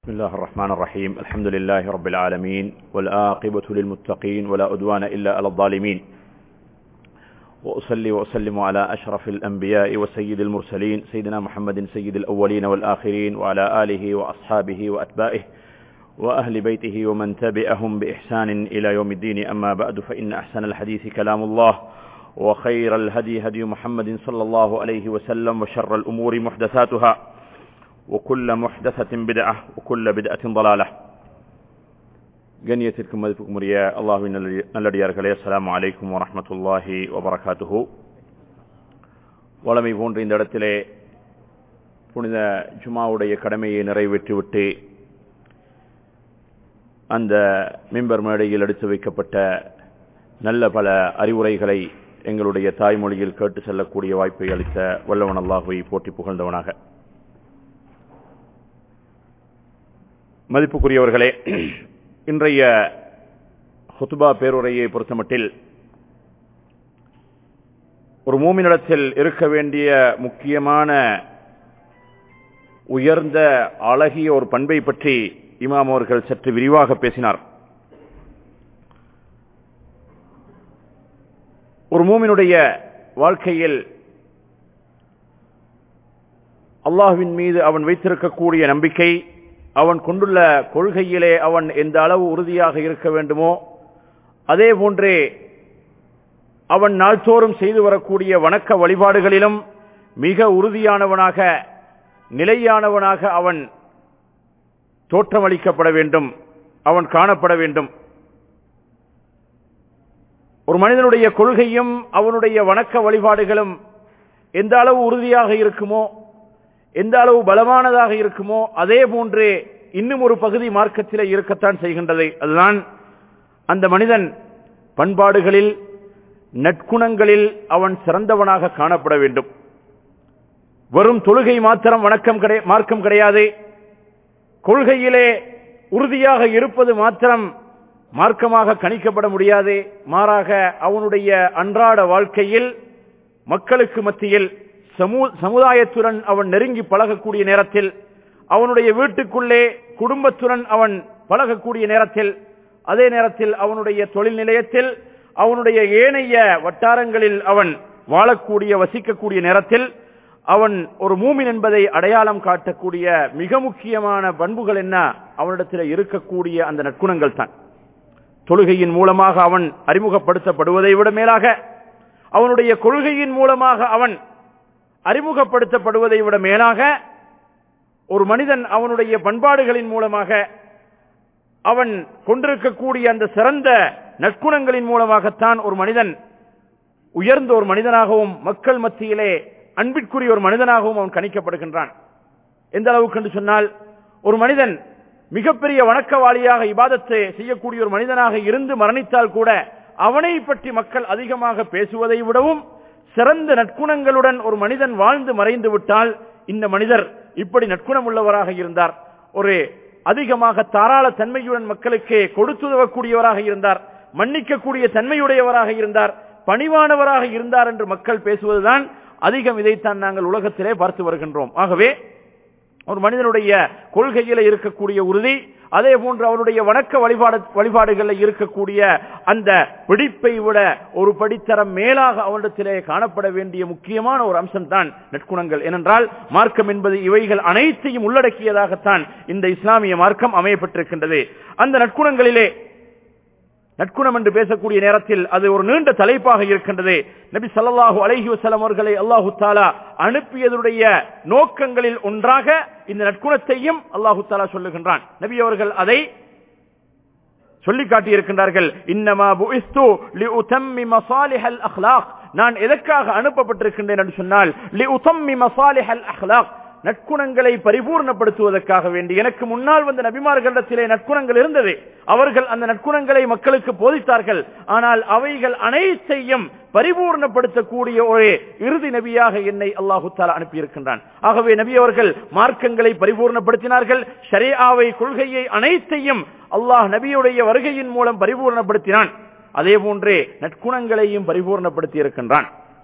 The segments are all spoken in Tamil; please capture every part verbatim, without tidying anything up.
بسم الله الرحمن الرحيم. الحمد لله رب العالمين والعاقبة للمتقين ولا عدوان إلا على الظالمين، وأصلي وأسلم على أشرف الأنبياء وسيد المرسلين سيدنا محمد سيد الأولين والآخرين وعلى آله وأصحابه وأتباعه وأهل بيته ومن تبعهم بإحسان إلى يوم الدين. أما بعد، فإن أحسن الحديث كلام الله، وخير الهدي هدي محمد صلى الله عليه وسلم، وشر الأمور محدثاتها، وكل محدثة بدعة وكل بدعة ضلالة. கண்ணியத்திற்கும் மதிப்புக்கும் உரிய அல்லாஹ்வின் நல்லடியார்களே, அஸ்ஸலாமு அலைக்கும் வரஹ்மத்துல்லாஹி வபரகாத்துஹு. வளமை போன்ற இந்த இடத்திலே புனித ஜுமாவுடைய கடமையை நிறைவேற்றிவிட்டு அந்த மிம்பர் மேடையில் எடுத்து வைக்கப்பட்ட நல்ல பல அறிவுரைகளை எங்களுடைய தாய்மொழியில் கேட்டு செல்லக்கூடிய வாய்ப்பை அளித்த வல்லவன் அல்லாஹ்வை போற்றி புகழ்ந்தவனாக. மதிப்புக்குரியவர்களே, இன்றைய ஹுத்பா பேருரையை பொறுத்தமட்டில் ஒரு மூமினிடத்தில் இருக்க வேண்டிய முக்கியமான உயர்ந்த அழகிய ஒரு பண்பை பற்றி இமாம் அவர்கள் சற்று விரிவாக பேசினார். ஒரு மூமினுடைய வாழ்க்கையில் அல்லாஹ்வின் மீது அவன் வைத்திருக்கக்கூடிய நம்பிக்கை, அவன் கொண்டுள்ள கொள்கையிலே அவன் எந்த அளவு உறுதியாக இருக்க வேண்டுமோ அதே போன்றே அவன் நாள்தோறும் செய்து வரக்கூடிய வணக்க வழிபாடுகளிலும் மிக உறுதியானவனாக நிலையானவனாக அவன் தோற்றமளிக்கப்பட வேண்டும், அவன் காணப்பட வேண்டும். ஒரு மனிதனுடைய கொள்கையும் அவனுடைய வணக்க வழிபாடுகளும் எந்த அளவு உறுதியாக இருக்குமோ, எந்த அளவு பலமானதாக இருக்குமோ அதே போன்று இன்னும் ஒரு பகுதி மார்க்கத்திலே இருக்கத்தான் செய்கின்றது. அதுதான் அந்த மனிதன் பண்பாடுகளில் நற்குணங்களில் அவன் சிறந்தவனாக காணப்பட வேண்டும். வெறும் தொழுகை மாத்திரம் வணக்கம் மார்க்கம் கிடையாது. கொள்கையிலே உறுதியாக இருப்பது மாத்திரம் மார்க்கமாக கணிக்கப்பட முடியாது. மாறாக அவனுடைய அன்றாட வாழ்க்கையில் மக்களுக்கு மத்தியில் சமுதாயத்துடன் அவன் நெருங்கி பழகக்கூடிய நேரத்தில், அவனுடைய வீட்டுக்குள்ளே குடும்பத்துடன் அவன் பழகக்கூடிய நேரத்தில், அதே நேரத்தில் அவனுடைய தொழில் நிலையத்தில், அவனுடைய ஏனைய வட்டாரங்களில் அவன் வாழக்கூடிய வசிக்கக்கூடிய நேரத்தில் அவன் ஒரு மூமின் என்பதை அடையாளம் காட்டக்கூடிய மிக முக்கியமான பண்புகள் என்ன? அவனிடத்தில் இருக்கக்கூடிய அந்த நற்குணங்கள் தான். தொழுகையின் மூலமாக அவன் அறிமுகப்படுத்தப்படுவதை விட மேலாக அவனுடைய கொள்கையின் மூலமாக அவன் அறிமுகப்படுத்தப்படுவதை விட மேலாக ஒரு மனிதன் அவனுடைய பண்பாடுகளின் மூலமாக அவன் கொண்டிருக்கக்கூடிய அந்த சிறந்த நற்குணங்களின் மூலமாகத்தான் ஒரு மனிதன் உயர்ந்த ஒரு மனிதனாகவும் மக்கள் மத்தியிலே அன்பிற்குரிய ஒரு மனிதனாகவும் அவன் கணிக்கப்படுகின்றான். எந்த அளவுக்கு என்று சொன்னால், ஒரு மனிதன் மிகப்பெரிய வணக்கவாளியாக இபாதத்தை செய்யக்கூடிய ஒரு மனிதனாக இருந்து மரணித்தால் கூட அவனை பற்றி மக்கள் அதிகமாக பேசுவதை விடவும் சிறந்த நற்குணங்களுடன் ஒரு மனிதன் வாழ்ந்து மறைந்து விட்டால், இந்த மனிதர் இப்படி நற்குணம் உள்ளவராக இருந்தார், ஒரு அதிகமாக தாராள தன்மையுடன் மக்களுக்கு கொடுத்துதவக்கூடியவராக இருந்தார், மன்னிக்கக்கூடிய தன்மையுடையவராக இருந்தார், பணிவானவராக இருந்தார் என்று மக்கள் பேசுவதுதான் அதிகம். இதைத்தான் நாங்கள் உலகத்திலே பார்த்து வருகின்றோம். ஆகவே ஒரு மனிதனுடைய கொள்கையில இருக்கக்கூடிய உறுதி, அதே போன்று அவருடைய வணக்க வழிபாடு வழிபாடுகளில் இருக்கக்கூடிய அந்த பிடிப்பை விட ஒரு படித்தரம் மேலாக அவரிடத்திலே காணப்பட வேண்டிய முக்கியமான ஒரு அம்சம் தான் நற்குணங்கள். ஏனென்றால் மார்க்கம் என்பது இவைகள் அனைத்தையும் உள்ளடக்கியதாகத்தான் இந்த இஸ்லாமிய மார்க்கம் அமையப்பட்டிருக்கின்றது. அந்த நற்குணங்களிலே நற்குணம் என்று பேசக்கூடிய நேரத்தில் அது ஒரு நீண்ட தலைப்பாக இருக்கின்றது. நபி ஸல்லல்லாஹு அலைஹி வஸல்லம் அவர்களை அல்லாஹு தஆலா அனுப்பியதுடைய நோக்கங்களில் ஒன்றாக இந்த நற்குணத்தையும் அல்லாஹு தஆலா சொல்லுகின்றான். நபி அவர்கள் அதை சொல்லி காட்டி இருக்கின்றார்கள். இன்னமா புஇஸ்து லிஉதம்மி மசாலிஹல் அக்லாக், நான் எதற்காக அனுப்பப்பட்டிருக்கின்றேன் என்று சொன்னால் லிஉதம்மி மசாலிஹல் அக்லாக், நற்குணங்களை பரிபூர்ணப்படுத்துவதற்காக வேண்டி. எனக்கு முன்னால் வந்த நபிமார்களிடத்திலே நற்குணங்கள் இருந்தது, அவர்கள் அந்த நற்குணங்களை மக்களுக்கு போதித்தார்கள். ஆனால் அவைகள் அனைத்தையும் பரிபூர்ணப்படுத்தக்கூடிய ஒரு இறுதி நபியாக என்னை அல்லாஹு தஆலா அனுப்பியிருக்கின்றான். ஆகவே நபி அவர்கள் மார்க்கங்களை பரிபூர்ணப்படுத்தினார்கள். ஷரீஆவை கொள்கையை அனைத்தையும் அல்லாஹ் நபியுடைய வருகையின் மூலம் பரிபூர்ணப்படுத்தினான். அதே போன்றே நற்குணங்களையும் பரிபூர்ணப்படுத்தி இருக்கின்றான்.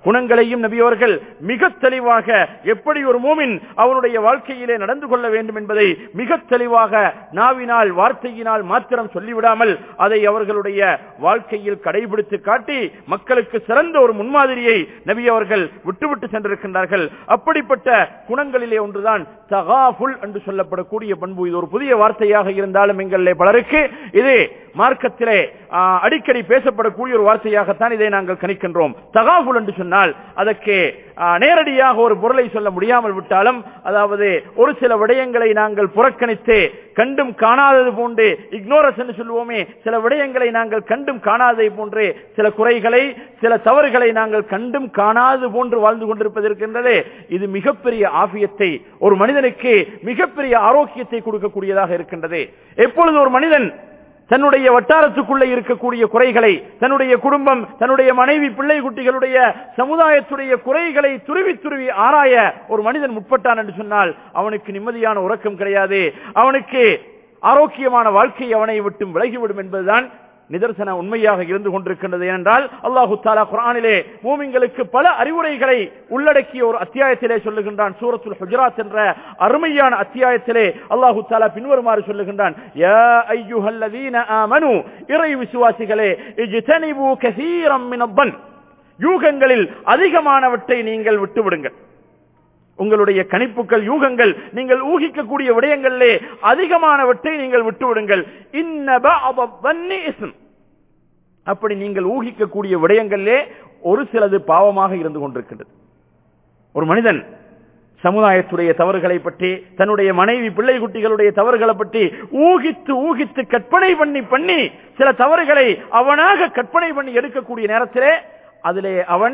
குணங்களையும் நபி அவர்கள் மிக தெளிவாக எப்படி ஒரு மூமின் அவனுடைய வாழ்க்கையிலே நடந்து கொள்ள வேண்டும் என்பதை மிக தெளிவாக நாவினால் வார்த்தையினால் மாத்திரம் சொல்லிவிடாமல் அதை அவர்களுடைய வாழ்க்கையில் கடைபிடித்து காட்டி மக்களுக்கு சிறந்த ஒரு முன்மாதிரியை நபி அவர்கள் விட்டுவிட்டு சென்றிருக்கின்றார்கள். அப்படிப்பட்ட குணங்களிலே ஒன்றுதான் தகாஃபுல் என்று சொல்லப்படக்கூடிய பண்பு. இது ஒரு புதிய வார்த்தையாக இருந்தாலும் எங்களிலே பலருக்கு இது மார்க்கத்திலே அடிக்கடி பேசப்படக்கூடிய ஒரு வார்த்தையாகத்தான் இதை நாங்கள் கணிக்கின்றோம். தகாஃபுல் என்று சொன்னால் அதற்கு நேரடியாக ஒரு பொருளை சொல்ல முடியாமல் விட்டாலும், அதாவது ஒரு சில விடயங்களை நாங்கள் புறக்கணித்து கண்டும் காணாதது போன்று இக்னோரன்ஸ் என்று சொல்லுவோமே, சில விடயங்களை நாங்கள் கண்டும் காணாததை போன்று சில குறைகளை சில தவறுகளை நாங்கள் கண்டும் காணாதது போன்று வாழ்ந்து கொண்டிருப்பது இருக்கின்றது. இது மிகப்பெரிய ஆஃபியத்தை ஒரு மனிதனுக்கு மிகப்பெரிய ஆரோக்கியத்தை கொடுக்கக்கூடியதாக இருக்கின்றது. எப்பொழுது ஒரு மனிதன் தன்னுடைய வட்டாரத்துக்குள்ளே இருக்கக்கூடிய குறைகளை, தன்னுடைய குடும்பம், தன்னுடைய மனைவி, பிள்ளை குட்டிகளுடைய சமுதாயத்துடைய குறைகளை துருவி துருவி ஆராய ஒரு மனிதன் முற்பட்டான் என்று சொன்னால் அவனுக்கு நிம்மதியான உறக்கம் கிடையாது, அவனுக்கு ஆரோக்கியமான வாழ்க்கை அவனை விட்டு விலகிவிடும் என்பதுதான் நிதர்சன உண்மையாக இருந்து கொண்டிருக்கின்றது. ஏனென்றால் அல்லாஹு தஆலா குர்ஆனிலே மூமின்களுக்கு பல அறிவுரைகளை உள்ளடக்கிய ஒரு அத்தியாயத்திலே சொல்லுகின்றான். சூரத்துல் ஹுஜராத் என்ற அருமையான அத்தியாயத்திலே அல்லாஹு தஆலா பின்வருமாறு சொல்லுகின்றான். யா அய்யுஹல்லதீன ஆமனூ, இறை விசுவாசிகளே, இஜ்தனிபூ கஸீரம் மினல்-ظن, யூகங்களில் அதிகமானவற்றை நீங்கள் விட்டுவிடுங்கள். உங்களுடைய கணிப்புகள், யூகங்கள், நீங்கள் ஊகிக்கக்கூடிய விடயங்களிலே அதிகமானவற்றை நீங்கள் விட்டுவிடுங்கள். இன்ன பஅத-ظنி இஸ்ம், அப்படி நீங்கள் ஊகிக்கக்கூடிய விடயங்களிலே ஒரு சிலது பாவமாக இருந்து கொண்டிருக்கின்றது. ஒரு மனிதன் சமுதாயத்துடைய தவறுகளை பற்றி, தன்னுடைய மனைவி பிள்ளை குட்டிகளுடைய தவறுகளை பற்றி ஊகித்து ஊகித்து கற்பனை பண்ணி பண்ணி சில தவறுகளை அவனாக கற்பனை பண்ணி எடுக்கக்கூடிய நேரத்திலே அதிலே அவன்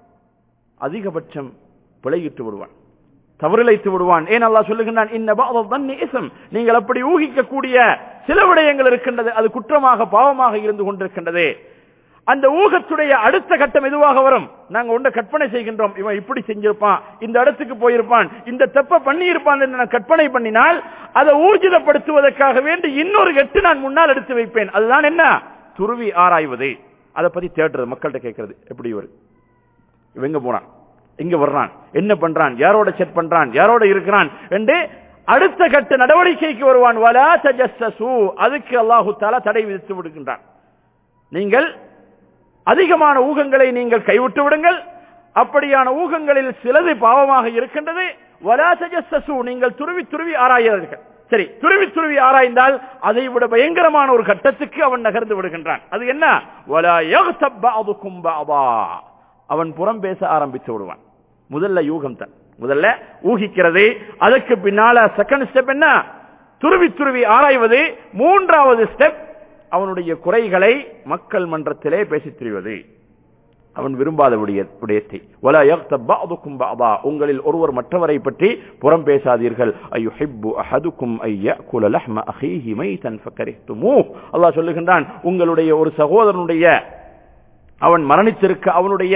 அதிகபட்சம் பிழையிட்டு விடுவான், தவறிழைத்து விடுவான். ஏன் அல்லாஹ் சொல்லுகின்றான், இன்ன பஅத-ظنி இஸ்ம், நீங்கள் அப்படி ஊகிக்கக்கூடிய சில விடயங்கள் இருக்கின்றது, அது குற்றமாக பாவமாக இருந்து கொண்டிருக்கின்றது. அந்த ஊகத்துடைய அடுத்த கட்டம் எதுவாக வரும்? நாங்க ஒன்றை கற்பனை செய்கின்றோம், இவன் இப்படி செஞ்சிருப்பான், இந்த இடத்துக்கு போயிருப்பான், இந்த தப்ப பண்ணி இருப்பான் என்று நான் கற்பனை பண்ணினால் அதை ஊர்ஜிதப்படுத்துவதற்காக வேண்டி இன்னொரு எட்டு நான் முன்னால் எடுத்து வைப்பேன். அதுதான் என்ன? துருவி ஆராய்வது, அதை பத்தி தேடுறது, மக்கள்கிட்ட கேட்கறது. எப்படி இவர் இவங்க போனான், இங்க வர்றான், என்ன பண்றான், யாரோட செட் பண்றான், யாரோட இருக்கிறான் என்று அடுத்த கட்ட நடவடிக்கைக்கு வருவான். வலா தஜஸ்ஸஸு, அதுக்கு அல்லாஹு தஆலா தடை விதித்து விடுகின்றான். நீங்கள் அதிகமான ஊகங்களை நீங்கள் கைவிட்டு விடுங்கள். அப்படியான ஊகங்களில் சிலது பாவமாக இருக்கின்றது. வலா தஜஸ்ஸஸு, நீங்கள் துருவி துருவி ஆராயாதீர்கள். சரி, துருவி துருவி ஆராய்ந்தால் அதை விட பயங்கரமான ஒரு கட்டத்துக்கு அவன் நகர்ந்து விடுகின்றான். அது என்ன? வலா யக்தப் பஅதுகும் பஅதா, அவன் புறம் பேச ஆரம்பித்து விடுவான். முதல்ல யூகம் தான், முதல்ல ஊகிக்கிறது. அதற்கு பின்னால செகண்ட் ஸ்டெப் என்ன? துருவி துருவி ஆராய்வது. மூன்றாவது ஸ்டெப் அவனுடைய குறைகளை மக்கள் மன்றத்திலே பேசித் திரிவது, அவன் விரும்பாத விடயத்தை. வலா யக்தப் பஅதுகும் பஅதா, உங்களில் ஒருவர் மற்றவரை பற்றி புறம் பேசாதீர்கள். அய்யுஹிப்பு அஹதுக்கும் ஐ யஅகுல லஹ்ம அஹீஹி மைதன் ஃபகரிஹ்துமூஹ், அல்லாஹ் சொல்லுகின்றான், உங்களுடைய ஒரு சகோதரனுடைய அவன் மரணித்திருக்க அவனுடைய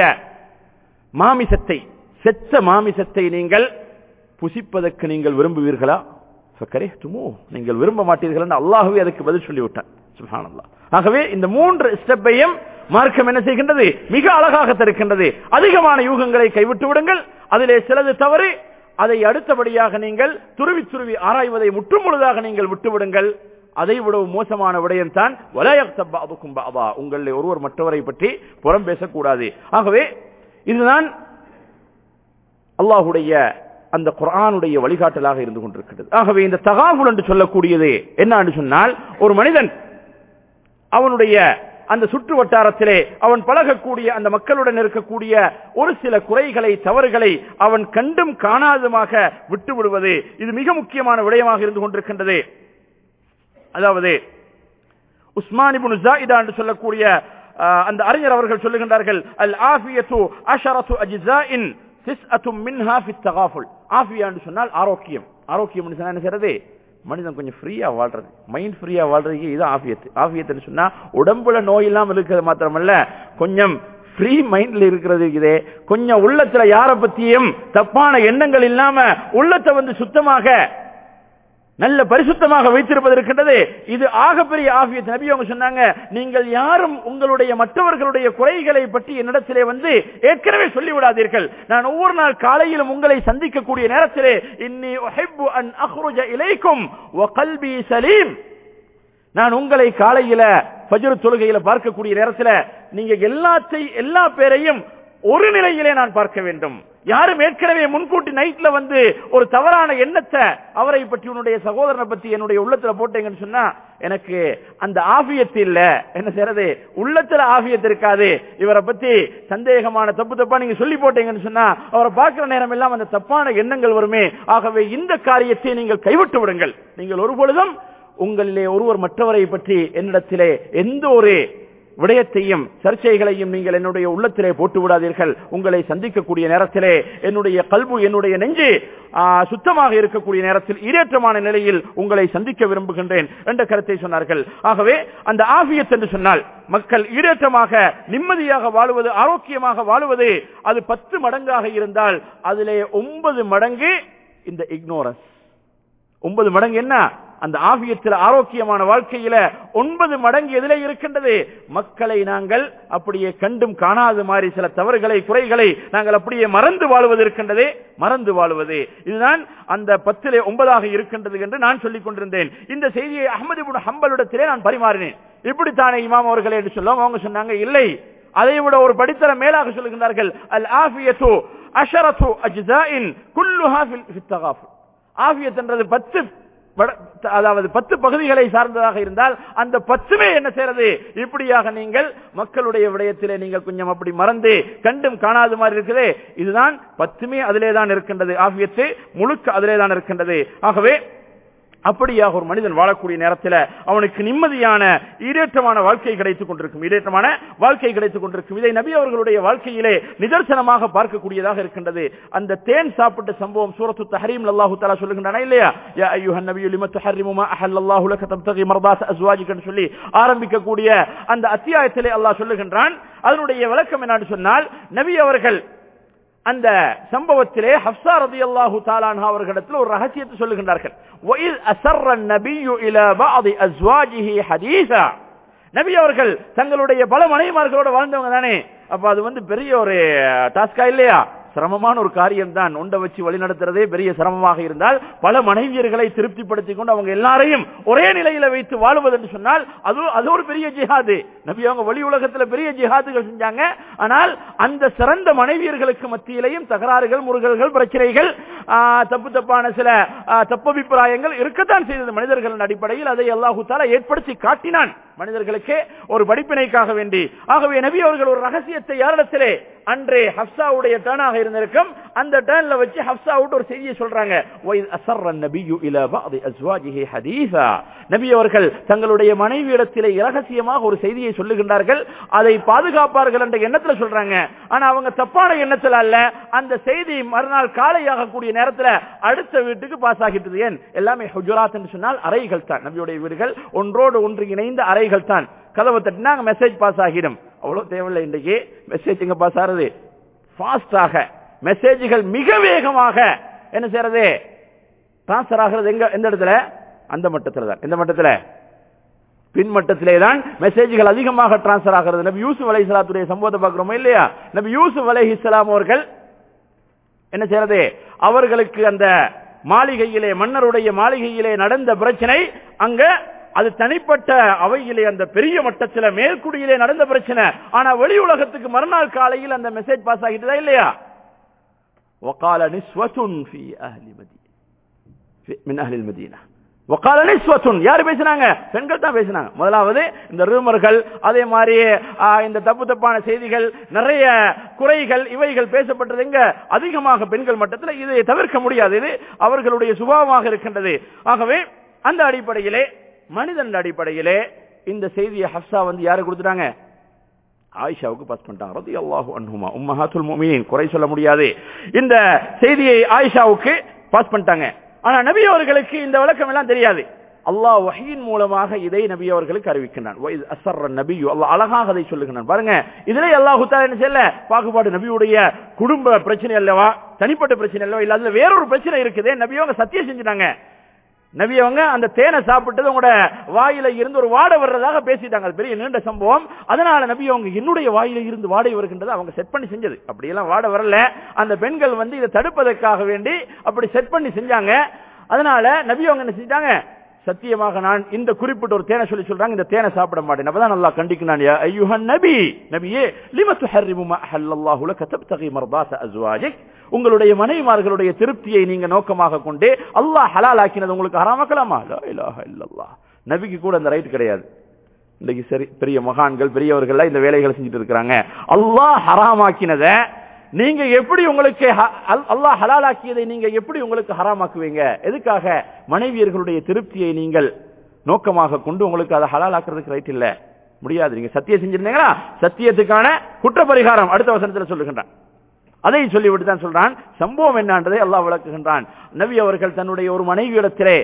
மாமிசத்தை, செத்த மாமிசத்தை நீங்கள் புசிப்பதற்கு நீங்கள் விரும்புவீர்களா? ஃபகரிஹ்துமூஹ், நீங்கள் விரும்ப மாட்டீர்கள் என்று அல்லாஹ்வே அதுக்கு பதில் சொல்லிவிட்டான். சுப்ஹானல்லாஹ். ஆகவே இந்த மூன்று ஸ்டெப்பையும் மார்க்கம் என்ன செய்கின்றது? மிக அழகாக தருகின்றது. அதிகமான யூகங்களை கைவிட்டு விடுங்கள், அதிலே சிலது தவறு, அதை அடுத்தபடியாக நீங்கள் துருவி துருவி ஆராய்வதை முற்று முழுதாக நீங்கள் விட்டுவிடுங்கள். அதை விட மோசமான விடயம் தான் வலா யக்தப் பஅதுகும் பஅதா, உங்களில் ஒருவர் மற்றவரை பற்றி புறம் பேசக்கூடாது. ஆகவே இதுதான் அல்லாஹ்வுடைய அந்த குர்ஆனுடைய வழிகாட்டலாக இருந்து கொண்டிருக்கிறது. ஆகவே இந்த தகாஃபுல் என்று சொல்லக்கூடியது என்ன என்று சொன்னால், ஒரு மனிதன் அவனுடைய அந்த சுற்று வட்டாரத்திலே அவன் பழகக்கூடிய அந்த மக்களுடன் இருக்கக்கூடிய ஒரு சில குறைகளை, தவறுகளை அவன் கண்டும் காணாதமாக விட்டு விடுவது, இது மிக முக்கியமான விடயமாக இருந்து கொண்டிருக்கின்றது. அதாவது உஸ்மான் இப்னு ஸாயிதா என்று சொல்லக்கூடிய அந்த அறிஞர் அவர்கள் சொல்லுகின்றார்கள், அல் ஆஃபியத்து அஷரத்து அஜ்ஸாஇன் திஸ்அத்தும் மின்ஹா ஃபித் தகாஃபுல். ஆஃபியா என்று சொன்னால் ஆரோக்கியம். ஆரோக்கியம் என்று சொன்னா என்ன செய்யறது? மனிதன் கொஞ்சம் ஃப்ரீயா வாழ்றது, மைண்ட் ஃப்ரீயா வாழ்றதுக்கு இது ஆஃபியத்து. ஆஃபியத்துன்னு சொன்னா உடம்புல நோய் இல்லாம இருக்கிறது மாத்திரமல்ல, கொஞ்சம் ஃப்ரீ மைண்ட்ல இருக்கிறது இதே, கொஞ்சம் உள்ளத்துல யாரை பத்தியும் தப்பான எண்ணங்கள் இல்லாம உள்ளத்தை வந்து சுத்தமாக நல்ல பரிசுத்தமாக வைத்திருப்பது இருக்கின்றது. இது ஆகப்பெரிய ஆஃபியத். நபி அவங்க சொன்னாங்க, நீங்கள் யாரும் உங்களுடைய மற்றவர்களுடைய குறைகளை பற்றி என்னிடத்திலே வந்து ஏற்கனவே சொல்லிவிடாதீர்கள். நான் ஒவ்வொரு நாள் காலையிலும் உங்களை சந்திக்கக்கூடிய நேரத்திலே இன்னி உஹிப்பு அன் அக்ருஜ இலைக்கும் வ கல்பி சலீம், நான் உங்களை காலையில ஃபஜ்ர் தொழுகையில பார்க்கக்கூடிய நேரத்தில் நீங்க எல்லாத்தை எல்லா பேரையும் ஒரு நிலையிலே நான் பார்க்க வேண்டும். யாரும் ஏற்கனவே முன்கூட்டி நைட்ல வந்து ஒரு தவறான எண்ணத்தை அவரை பற்றி உன்னுடைய சகோதரனை பத்தி என்னுடைய உள்ளத்துல போட்டீங்கன்னு சொன்னா எனக்கு அந்த ஆஃபியத்து இல்ல, என்ன செய்யறது, உள்ளத்துல ஆஃபியத்து இருக்காது. இவரை பத்தி சந்தேகமான தப்பு தப்பா நீங்க சொல்லி போட்டீங்கன்னு சொன்னா அவரை பார்க்கிற நேரம் எல்லாம் அந்த தப்பான எண்ணங்கள் வருமே. ஆகவே இந்த காரியத்தை நீங்கள் கைவிட்டு விடுங்கள். நீங்கள் ஒரு பொழுதும் உங்களிலே ஒருவர் மற்றவரை பற்றி என்னிடத்திலே எந்த ஒரு விடயத்தையும் சர்ச்சைகளையும் நீங்கள் என்னுடைய உள்ளத்திலே போட்டு விடாதீர்கள். உங்களை சந்திக்கக்கூடிய நேரத்திலே என்னுடைய கல்பு என்னுடைய நெஞ்சு சுத்தமாக இருக்கக்கூடிய நேரத்தில் ஈரேற்றமான நிலையில் உங்களை சந்திக்க விரும்புகின்றேன் என்ற கருத்தை சொன்னார்கள். ஆகவே அந்த ஆஃபியத் என்று சொன்னால் மக்கள் ஈரேற்றமாக நிம்மதியாக வாழுவது, ஆரோக்கியமாக வாழுவது, அது பத்து மடங்காக இருந்தால் அதிலே ஒன்பது மடங்கு இந்த இக்னோரன்ஸ். ஒன்பது மடங்கு என்ன? அந்த ஆஃபியத்தில் ஆரோக்கியமான வாழ்க்கையில ஒன்பது மடங்கு எதிலே இருக்கின்றது? மக்களை நாங்கள் அப்படியே கண்டும் காணாத மாதிரி சில தவறுகளை குறைகளை நாங்கள் அப்படியே மறந்து வாழ்வது இருக்கின்றதே, மறந்து வாழ்வது. இதுதான் அந்த பத்திலே ஒன்பதாக இருக்கின்றது என்று நான் சொல்லிக் கொண்டிருந்தேன். இந்த செய்தியை அஹ்மது இப்னு ஹம்பலிடத்திலே நான் பரிமாறினேன். இப்படித்தானே இமாம் அவர்களே என்று சொல்லுவோம். அவங்க சொன்னாங்க, இல்லை, அதை விட ஒரு படித்தர மேலாக சொல்லுகின்றார்கள். அல் ஆஃபியத்து அஷரத்து அஜ்ஸாஇன் குல்லுஹா ஃபில் தகாஃபுல். ஆஃபியத் என்றது பத்து, அதாவது பத்து பகுதிகளை சார்ந்ததாக இருந்தால் அந்த பத்துமே என்ன செய்யறது, இப்படியாக நீங்கள் மக்களுடைய விடயத்திலே நீங்கள் கொஞ்சம் அப்படி மறந்து கண்டும் காணாத மாதிரி இருக்குது. இதுதான் பத்துமே அதிலே தான் இருக்கின்றது. ஆஃபியத்து முழுக்க அதிலே தான் இருக்கின்றது. ஆகவே அப்படியாக ஒரு மனிதன் வாழக்கூடிய நேரத்தில் அவனுக்கு நிம்மதியான ஈரேற்றமான வாழ்க்கை கிடைத்துக் கொண்டிருக்கும். ஈரேற்றமான வாழ்க்கை கிடைத்துக் கொண்டிருக்கும். இதை நபி அவர்களுடைய வாழ்க்கையிலே நிதர்சனமாக பார்க்கக்கூடியதாக இருக்கின்றது. அந்த தேன் சாப்பிட்ட சம்பவம் சூரத்து தஹரீம் அல்லாஹு தஆலா சொல்லுகின்றானா இல்லையா? யா அய்யுஹன் நபியு லிம துஹர்ரிமு மா அஹல்லல்லாஹு லக தப்தகி மர்தாத் அஸ்வாஜிக சொல்லி ஆரம்பிக்கக்கூடிய அந்த அத்தியாயத்திலே அல்லாஹ் சொல்லுகின்றான். அதனுடைய விளக்கம் என்னன்னு சொன்னால், நபி அவர்கள் அந்த சம்பவத்திலே ஹப்ஸா ரலியல்லாஹு தஆலா அன்ஹா அவர்களிடத்தில் ஒரு ரகசியத்தை சொல்லுகின்றார்கள். வஇல் அஸர்ர நபியு இலா பஅதி அஸ்வாஜிஹி ஹதீஸா. நபி அவர்கள் தங்களுடைய பல மனைவிமார்களோட வாழ்ந்தவங்க தானே. அப்ப அது வந்து பெரிய ஒரு டாஸ்கா இல்லையா? சிரமமான ஒரு காரியம் தான். ஒன்றை வச்சு வழி நடத்துறதே பெரிய சிரமமாக இருந்தால் பல மனைவியர்களை திருப்திப்படுத்திக் கொண்டு அவங்க எல்லாரையும் ஒரே நிலையில வைத்து வாழுவது என்று சொன்னால் அது அது ஒரு பெரிய ஜிஹாது. நபி அவங்க வெளி உலகத்தில் பெரிய ஜிஹாதுகள் செஞ்சாங்க. ஆனால் அந்த சிறந்த மனைவியர்களுக்கு மத்தியிலையும் தகராறுகள், முருகல்கள், பிரச்சனைகள், தப்பு தப்பான சில தப்பபிப்பிராயங்கள் இருக்கத்தான் செய்தது மனிதர்களின் அடிப்படையில். அதை அல்லாஹு தஆலா ஏற்படுத்தி காட்டினான் மனிதர்களுக்கு ஒரு படிப்பினைக்காக வேண்டி. ஆகவே நபி அவர்கள் ஒரு ரகசியத்தை யாரிடத்திலே அன்றே ஹப்ஸாவுடைய டர்னாக இருந்திருக்கும். அந்த டர்ன்ல வச்சு ஹப்ஸாவுட்டு ஒரு செய்தியை சொல்றாங்க. வஇத் அஸர்ர நபியு இலா பஅதி அஸ்வாஜிஹி ஹதீஸா. நபி அவர்கள் தங்களுடைய மனைவியிடத்திலே இரகசியமாக ஒரு செய்தியை சொல்லுகின்றார்கள். அதை பாதுகாப்பார்கள் என்ற எண்ணத்துல சொல்றாங்க. ஆனா அவங்க தப்பான எண்ணத்துல அல்ல. அந்த செய்தி மறுநாள் காலையாக கூடிய நேரத்தில் அடுத்த வீட்டுக்கு பாஸ் ஆகிட்டது. ஏன்? எல்லாமே ஹுஜராத் என்று சொன்னால் அறைகள் தான். நபியுடைய வீடுகள் ஒன்றோடு ஒன்று இணைந்த அறைகள் தான். கதவை தட்டினா மெசேஜ் பாஸ் ஆகிடும். அவ்வளவு தேவையில்லை. இன்றைக்கு மெசேஜ் எங்க பாஸ் ஆகுது? ஃபாஸ்டாக மெசேஜ்கள் மிக வேகமாக என்ன செய்யறது, டிரான்ஸ்பர் ஆகிறது. எங்க எந்த இடத்துல? அந்த மட்டத்தில் தான். எந்த மட்டத்தில்? பின் மட்டத்திலே தான் மெசேஜ்கள் அதிகமாக டிரான்ஸ்பர் ஆகிறது. நபி யூசுப் அலைஹிஸ்ஸலாத்துடைய சம்பவத்தை பார்க்கிறோமா இல்லையா? நபி யூசுப் அலைஹிஸ்ஸலாம் அவர்கள் என்ன செய்யறது, அவர்களுக்கு அந்த மாளிகையிலே, மன்னருடைய மாளிகையிலே நடந்த பிரச்சனை அங்க அது தனிப்பட்ட அவையிலே அந்த பெரிய மட்டத்தில் மேற்குடியிலே நடந்த பிரச்சனை. ஆனா வெளி உலகத்துக்கு மறுநாள் காலையில் அந்த மெசேஜ் பாஸ் ஆகிட்டதா இல்லையா? وقال نسوة في أهل مدينة من أهل المدينة وقال نسوة. யார் பேசினாங்க? பெண்கள் தான் பேசினாங்க. முதலாவது இந்த ரூமர்கள், அதே மாதிரி இந்த தப்பு தப்பான செய்திகள், நிறைய குறைகள், இவைகள் பேசப்பட்டது எங்க? அதிகமாக பெண்கள் மட்டத்தில். இதை தவிர்க்க முடியாது. இது அவர்களுடைய சுபாவமாக இருக்கின்றது. ஆகவே அந்த அடிப்படையிலே, மனிதன் அடிப்படையிலே இந்த செய்தியை ஹப்ஸா வந்து யாரு கொடுத்துட்டாங்க? ஆயிஷாவுக்கு பாஸ் பண்ணிட்டாங்க ரலியல்லாஹு அன்ஹுமா, உம்மஹாத்துல் முஃமினீன். குறை சொல்ல முடியாது. இந்த செய்தியை ஆயிஷாவுக்கு பாஸ் பண்ணிட்டாங்க. ஆனா நபி அவர்களுக்கு இந்த விளக்கம் எல்லாம் தெரியாது. அல்லாஹ் வஹீன் மூலமாக இதை நபி அவர்களுக்கு அறிவிக்கின்றான். வஇத் அஸர்ர நபியு. அல்லாஹ் அழகாக அதை சொல்லுகிறான். பாருங்க, இதிலே அல்லாஹ் தஆலா என்ன செய்யல, பாகுபாடு நபியுடைய குடும்ப பிரச்சனை அல்லவா, தனிப்பட்ட பிரச்சனை அல்லவா, இல்ல அதுல வேறொரு பிரச்சனை இருக்குது. நபி அவங்க சத்தியம் செஞ்சிட்டாங்க. நபி அவங்க அந்த தேனை சாப்பிட்டது உங்களோட வாயில இருந்து ஒரு வாடை வர்றதாக பேசிட்டாங்க. அது பெரிய நீண்ட சம்பவம். அதனால நபி அவங்க என்னுடைய வாயில இருந்து வாடை வருகின்றது அவங்க செட் பண்ணி செஞ்சது. அப்படியெல்லாம் வாடை வரல. அந்த பெண்கள் வந்து இதை தடுப்பதற்காக வேண்டி அப்படி செட் பண்ணி செஞ்சாங்க. அதனால நபி அவங்க என்ன செஞ்சாங்க, சத்தியமாக நான் இந்த குறிப்பிட்ட ஒரு தேனை சொல்லி சொல்றாங்க, இந்த தேனை சாப்பிட மாட்டேன். அப்பதான் நல்லா கண்டிக்கிறான், யா அய்யுஹன் நபி, நபியே லிம துஹர்ரிமு மா அஹல்லல்லாஹு லக தப்தகி மர்தாத அஸ்வாஜிக், உங்களுடைய மனைவிமார்களுடைய திருப்தியை நீங்க நோக்கமாக கொண்டு அல்லாஹ் ஹலால் ஆக்கினது உங்களுக்கு ஹராமாக்கலாமா? லா இலாஹ இல்லல்லாஹ். நபிக்கு கூட அந்த ரைட் கிடையாது. இன்னைக்கு சரி பெரிய மகான்கள் பெரியவர்கள் இந்த வேலைகளை செஞ்சுட்டு இருக்கிறாங்க. அல்லாஹ் ஹராமாக்கினத நீங்க எப்படி உங்களுக்கு அல்லாஹ் ஹலாலாக்கியதை நீங்க எப்படி உங்களுக்கு ஹராமாக்குவீங்க? எதுக்காக? மனைவியர்களுடைய திருப்தியை நீங்கள் நோக்கமாக கொண்டு உங்களுக்கு அதை ஹலாலாக்குறதுக்கு ரைட் இல்ல, முடியாது. நீங்க சத்தியம் செஞ்சிருந்தீங்களா, சத்தியத்துக்கான குற்ற பரிகாரம் அடுத்த வசனத்தில் சொல்லுகின்றான். அதை சொல்லிவிட்டு தான் சொல்றான். சம்பவம் என்னன்றதை அல்லாஹ் விளக்குகின்றான். நபி அவர்கள் தன்னுடைய ஒரு மனைவியிடத்திலே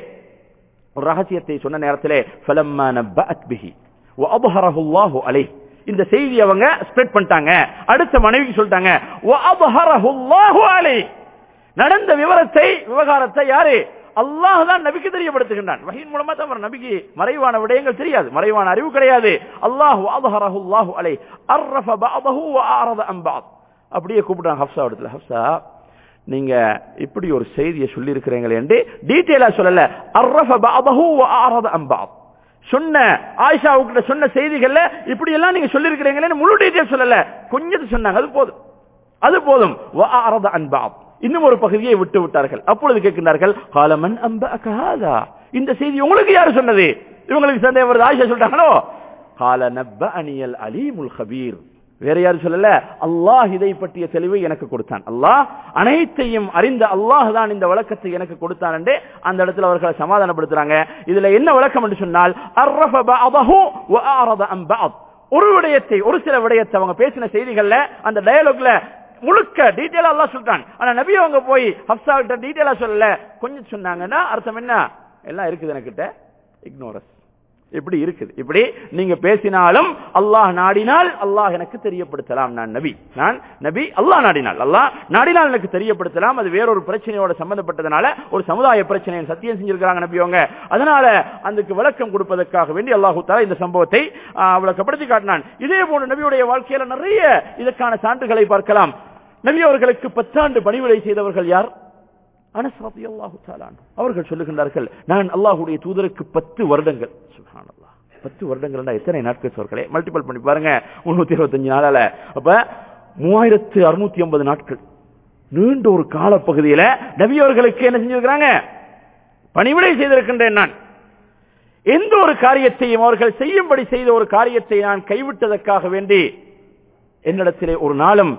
ஒரு ரகசியத்தை சொன்ன நேரத்திலே ஃபலம்மா நபஅத் பிஹி வ அظஹரஹு அல்லாஹு அலைஹி, இந்த செய்தி அவங்க ஸ்ப்ரெட் பண்ணிட்டாங்க. அடுத்த மனைவிக்கு சொல்லிட்டாங்க வ அظஹரஹு அல்லாஹு அலைஹி, நடந்த விவரத்தை விவகாரத்தை யாரு? அல்லாஹ் தான் நபிக்கு தெரியப்படுத்துகின்றான். வஹீன் மூலமா தான் நபிக்கு மறைவான விடயங்கள் தெரியாது, மறைவான அறிவு கிடையாது. அல்லாஹ் வ அظஹரஹு அல்லாஹு அலைஹி அர்ரஃப பஅதஹு வ அஅரத அன் பஅத். அப்படியே கூப்பிட்டாங்க ஹப்ஸா இடத்துல, ஹப்ஸா நீங்க இப்படி ஒரு செய்தியை சொல்லி இருக்கிறீங்களே என்று டீடைலா சொல்லல. அர்ரஃப பஅதஹு வ அஅரத அன் பஅத், சொன்ன ஆயிஷாவுக்கு சொன்ன செய்திகள்ல இப்படி எல்லாம் நீங்க சொல்லி இருக்கிறீங்களே முழு டீடைல் சொல்லல, கொஞ்சத்தை சொன்னாங்க. அது போதும், அது போதும். வ அஅரத அன் பஅத், இன்னும் ஒரு பகுதியை விட்டு விட்டார்கள். அப்பொழுது கேட்கின்றார்கள் கால மன் அன்பஅக ஹாதா, இந்த செய்தி உங்களுக்கு யாரு சொன்னது? இவங்களுக்கு சந்தேகம் வருது. ஆயிஷா சொல்றாங்களோ கால நப்பஅனியல் அலீமுல் கபீர், வேற யாரும் சொல்லல, அல்லாஹ் இதை பற்றிய தெளிவை எனக்கு கொடுத்தான். அல்லாஹ் அனைத்தையும் அறிந்த அல்லாஹ் தான் இந்த விளக்கத்தை எனக்கு கொடுத்தான் என்று அந்த இடத்துல அவர்களை சமாதானப்படுத்துறாங்க. இதுல என்ன விளக்கம் என்று சொன்னால் அர்ரஃப பஅதஹு வ அஅரத அன் பஅத், ஒரு விடயத்தை ஒரு சில விடயத்தை அவங்க பேசின செய்திகள்ல அந்த டயலாக்ல முழுக்க டீடைலா அல்லாஹ் சொல்றான். ஆனா நபி அவங்க போய் ஹப்ஸா கிட்ட டீடைலா சொல்லல, கொஞ்சம் சொன்னாங்கன்னா அர்த்தம் என்ன? எல்லாம் இருக்குது எனக்கிட்ட, இக்னோரன்ஸ் இப்படி இருக்குது. இப்படி நீங்க பேசினாலும் அல்லாஹ் நாடினால் அல்லாஹ் எனக்கு தெரியப்படுத்தலாம். நான் நபி, நான் நபி, அல்லாஹ் நாடினால் அல்லாஹ் நாடினால் எனக்கு தெரியப்படுத்தலாம். அது வேறொரு பிரச்சனையோட சம்பந்தப்பட்டதனால ஒரு சமுதாய பிரச்சனையை சத்தியம் செஞ்சிருக்கிறாங்க நபி அவங்க. அதனால அதுக்கு விளக்கம் கொடுப்பதற்காக வேண்டி அல்லாஹு தஆலா இந்த சம்பவத்தை விளக்கப்படுத்தி காட்டினான். இதே போன்ற நபியுடைய வாழ்க்கையில நிறைய இதற்கான சான்றுகளை பார்க்கலாம். நபி அவர்களுக்கு பத்தாண்டு பணிவிடை செய்தவர்கள் யார்? அனஸ் ரலியல்லாஹு தஆலா அன்ஹு. அவர்கள் சொல்லுகின்றார்கள், நான் அல்லாஹ்வுடைய தூதருக்கு பத்து வருடங்கள், சுப்ஹானல்லாஹ், பத்து வருடங்கள் எத்தனை நாட்கள் சொல்களே, மல்டிபிள் பண்ணி பாருங்க, முன்னூத்தி இருபத்தி அஞ்சு நாளால அப்ப மூவாயிரத்து அறுநூத்தி ஐம்பது நாட்கள் நீண்ட ஒரு காலப்பகுதியில நபி அவர்களுக்கு என்ன செஞ்சிருக்கிறாங்க? பணிவிடை செய்திருக்கின்றேன். நான் எந்த ஒரு காரியத்தையும் அவர்கள் செய்யும்படி செய்த ஒரு காரியத்தை நான் கைவிட்டதற்காக வேண்டி என்னிடத்திலே ஒரு நாளும்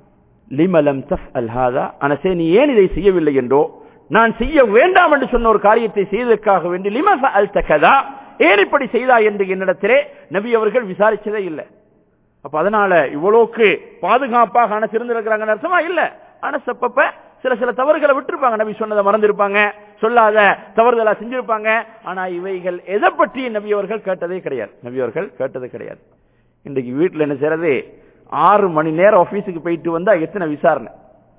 லிமலம் தஃஅல் ஹாதா, அனஸே நீ ஏன் இதை செய்யவில்லை என்றோ, நான் செய்ய வேண்டாம் என்று சொன்ன ஒரு காரியத்தை செய்ததற்காக வேண்டி லிம ஃபஅல்த கதா, ஏன் இப்படி செய்தாய் என்று என்னிடத்திலே நபி அவர்கள் விசாரிச்சதே இல்லை. அப்ப அதனால இவ்வளவுக்கு பாதுகாப்பாக அனஸ் இருந்திருக்கிறாங்கன்னு அர்த்தமா இல்ல. அனஸ் அப்பப்ப சில சில தவறுகளை விட்டுருப்பாங்க, நபி சொன்னதை மறந்திருப்பாங்க, சொல்லாத தவறுதலா செஞ்சிருப்பாங்க. ஆனா இவைகள் எதை பற்றி நபி அவர்கள் கேட்டதே கிடையாது, நபி அவர்கள் கேட்டதே கிடையாது. இன்றைக்கு வீட்டுல என்ன செய்யறது, ஆறு மணி நேரம் ஆபீஸுக்கு போயிட்டு வந்தா எத்தனை விசாரணை,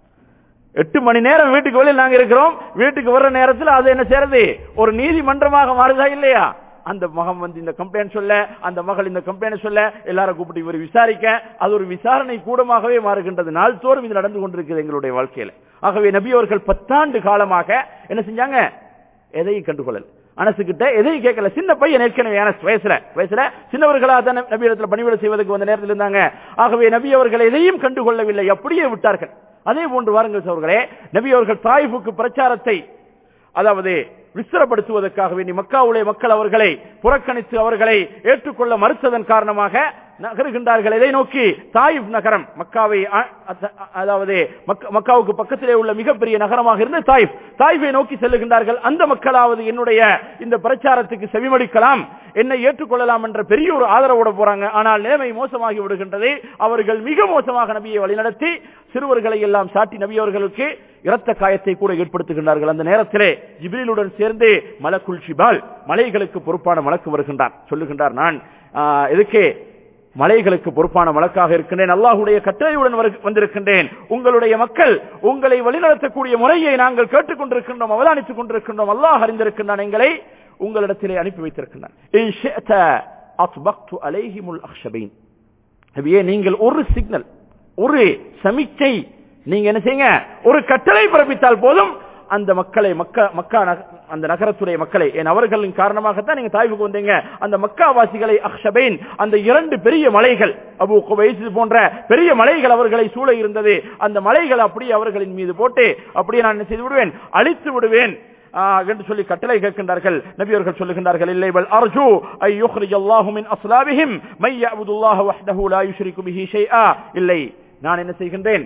எட்டு மணி நேரம் வீட்டுக்கு வெளியில் நாங்க இருக்கிறோம், வீட்டுக்கு வர்ற நேரத்தில் அது என்ன செய்யறது, ஒரு நீதிமன்றமாக மாறுதா இல்லையா? அந்த மகன் வந்து இந்த கம்ப்ளைண்ட் சொல்ல, அந்த மகள் இந்த கம்ப்ளைண்ட் சொல்ல, எல்லாரும் கூப்பிட்டு இவர் விசாரிக்க, அது ஒரு விசாரணை கூடமாகவே மாறுகின்றது. நாள்தோறும் இது நடந்து கொண்டிருக்கிறது எங்களுடைய வாழ்க்கையில. ஆகவே நபி அவர்கள் பத்தாண்டு காலமாக என்ன செஞ்சாங்க? எதையும் கண்டுகொள்ளல. அனசுகிட்ட எதையும் கேட்கல. சின்ன பையன் ஏற்கனவே வயசுல வயசுல சின்னவர்களாக தான் நபி இடத்துல பணிவிடை செய்வதற்கு வந்த நேரத்தில் இருந்தாங்க. ஆகவே நபி அவர்கள் எதையும் கண்டுகொள்ளவில்லை, அப்படியே விட்டார்கள். அதே போன்று வாருங்கள் சகோதரர்களே, நபி அவர்கள் தாயிஃபுக்கு பிரச்சாரத்தை, அதாவது விஸ்தரப்படுத்துவதற்காக வேண்டி மக்காவுடைய மக்கள் அவர்களை புறக்கணித்து அவர்களை ஏற்றுக்கொள்ள மறுத்ததன் காரணமாக நகருகின்றார்கள். இதை நோக்கி தாயிஃப் நகரம், மக்காவை அதாவது மக்காவுக்கு பக்கத்திலே உள்ள மிகப்பெரிய நகரமாக இருந்த தாயிஃப், தாயிஃபை நோக்கி செல்லுகின்றார்கள். அந்த மக்களாவது என்னுடைய இந்த பிரச்சாரத்துக்கு செவிமடிக்கலாம், என்னை ஏற்றுக்கொள்ளலாம் என்ற பெரிய ஒரு ஆதரவோட போறாங்க. ஆனால் நிலைமை மோசமாகி விடுகின்றது. அவர்கள் மிக மோசமாக நபியை வழிநடத்தி சிறுவர்களை எல்லாம் சாட்டி நபி அவர்களுக்கு இரத்த காயத்தை கூட ஏற்படுத்துகின்றார்கள். அந்த நேரத்திலே ஜிப்ரீலுடன் சேர்ந்து மலக்குல் ஷிபால், மலைகளுக்கு பொறுப்பான மலக்கு வருகின்றார். சொல்லுகின்றார், நான் எதுக்கே மலைகளுக்கு பொறுப்பான மலக்காக இருக்கின்றேன், அல்லாஹ்வுடைய கட்டளையுடன் வந்திருக்கின்றேன். உங்களுடைய மக்கள் உங்களை வழிநடத்தக்கூடிய முறையை நாங்கள் கேட்டுக்கொண்டிருக்கின்றோம், அவதானித்துக் கொண்டிருக்கின்றோம். அல்லாஹ் அறிந்திருக்கின்றான், எங்களை உங்களிடத்திலே அனுப்பி வைத்திருக்கின்றான். இன் ஷிஅத அத்பக்து அலைஹிமுல் அக்ஷபீன். நபியே, நீங்கள் ஒரு சிக்னல், ஒரு சமிக்கை, நீங்க என்ன செய்யுங்க, ஒரு கட்டளை பிறப்பித்தால் போதும் அந்த மக்களை, மக்கா மக்கா அந்த நகரத்துடைய மக்களை, என் அவர்களின் காரணமாகத்தான் நீங்க தாய்வுக்கு வந்தீங்க, அந்த மக்காவாசிகளை அக்ஷபைன், அந்த இரண்டு பெரிய மலைகள், அபு குபைஸ் போன்ற பெரிய மலைகள் அவர்களை சூழ இருந்தது. அந்த மலைகள் அப்படியே அவர்களின் மீது போட்டு அப்படியே நான் என்ன செய்து விடுவேன், அழித்து விடுவேன் என்று சொல்லி கட்டளை கேட்கின்றார்கள். நபி அவர்கள் சொல்லுகின்றார்கள், இல்லை பல் அர்ஜு ஐ யுக்ரிஜல்லாஹு மின் அஸ்லாபிஹிம் மை யஅபுதுல்லாஹ வஹ்தஹு லா யுஷ்ரிகு பிஹி ஷைஆ. இல்லை, நான் என்ன செய்கின்றேன்,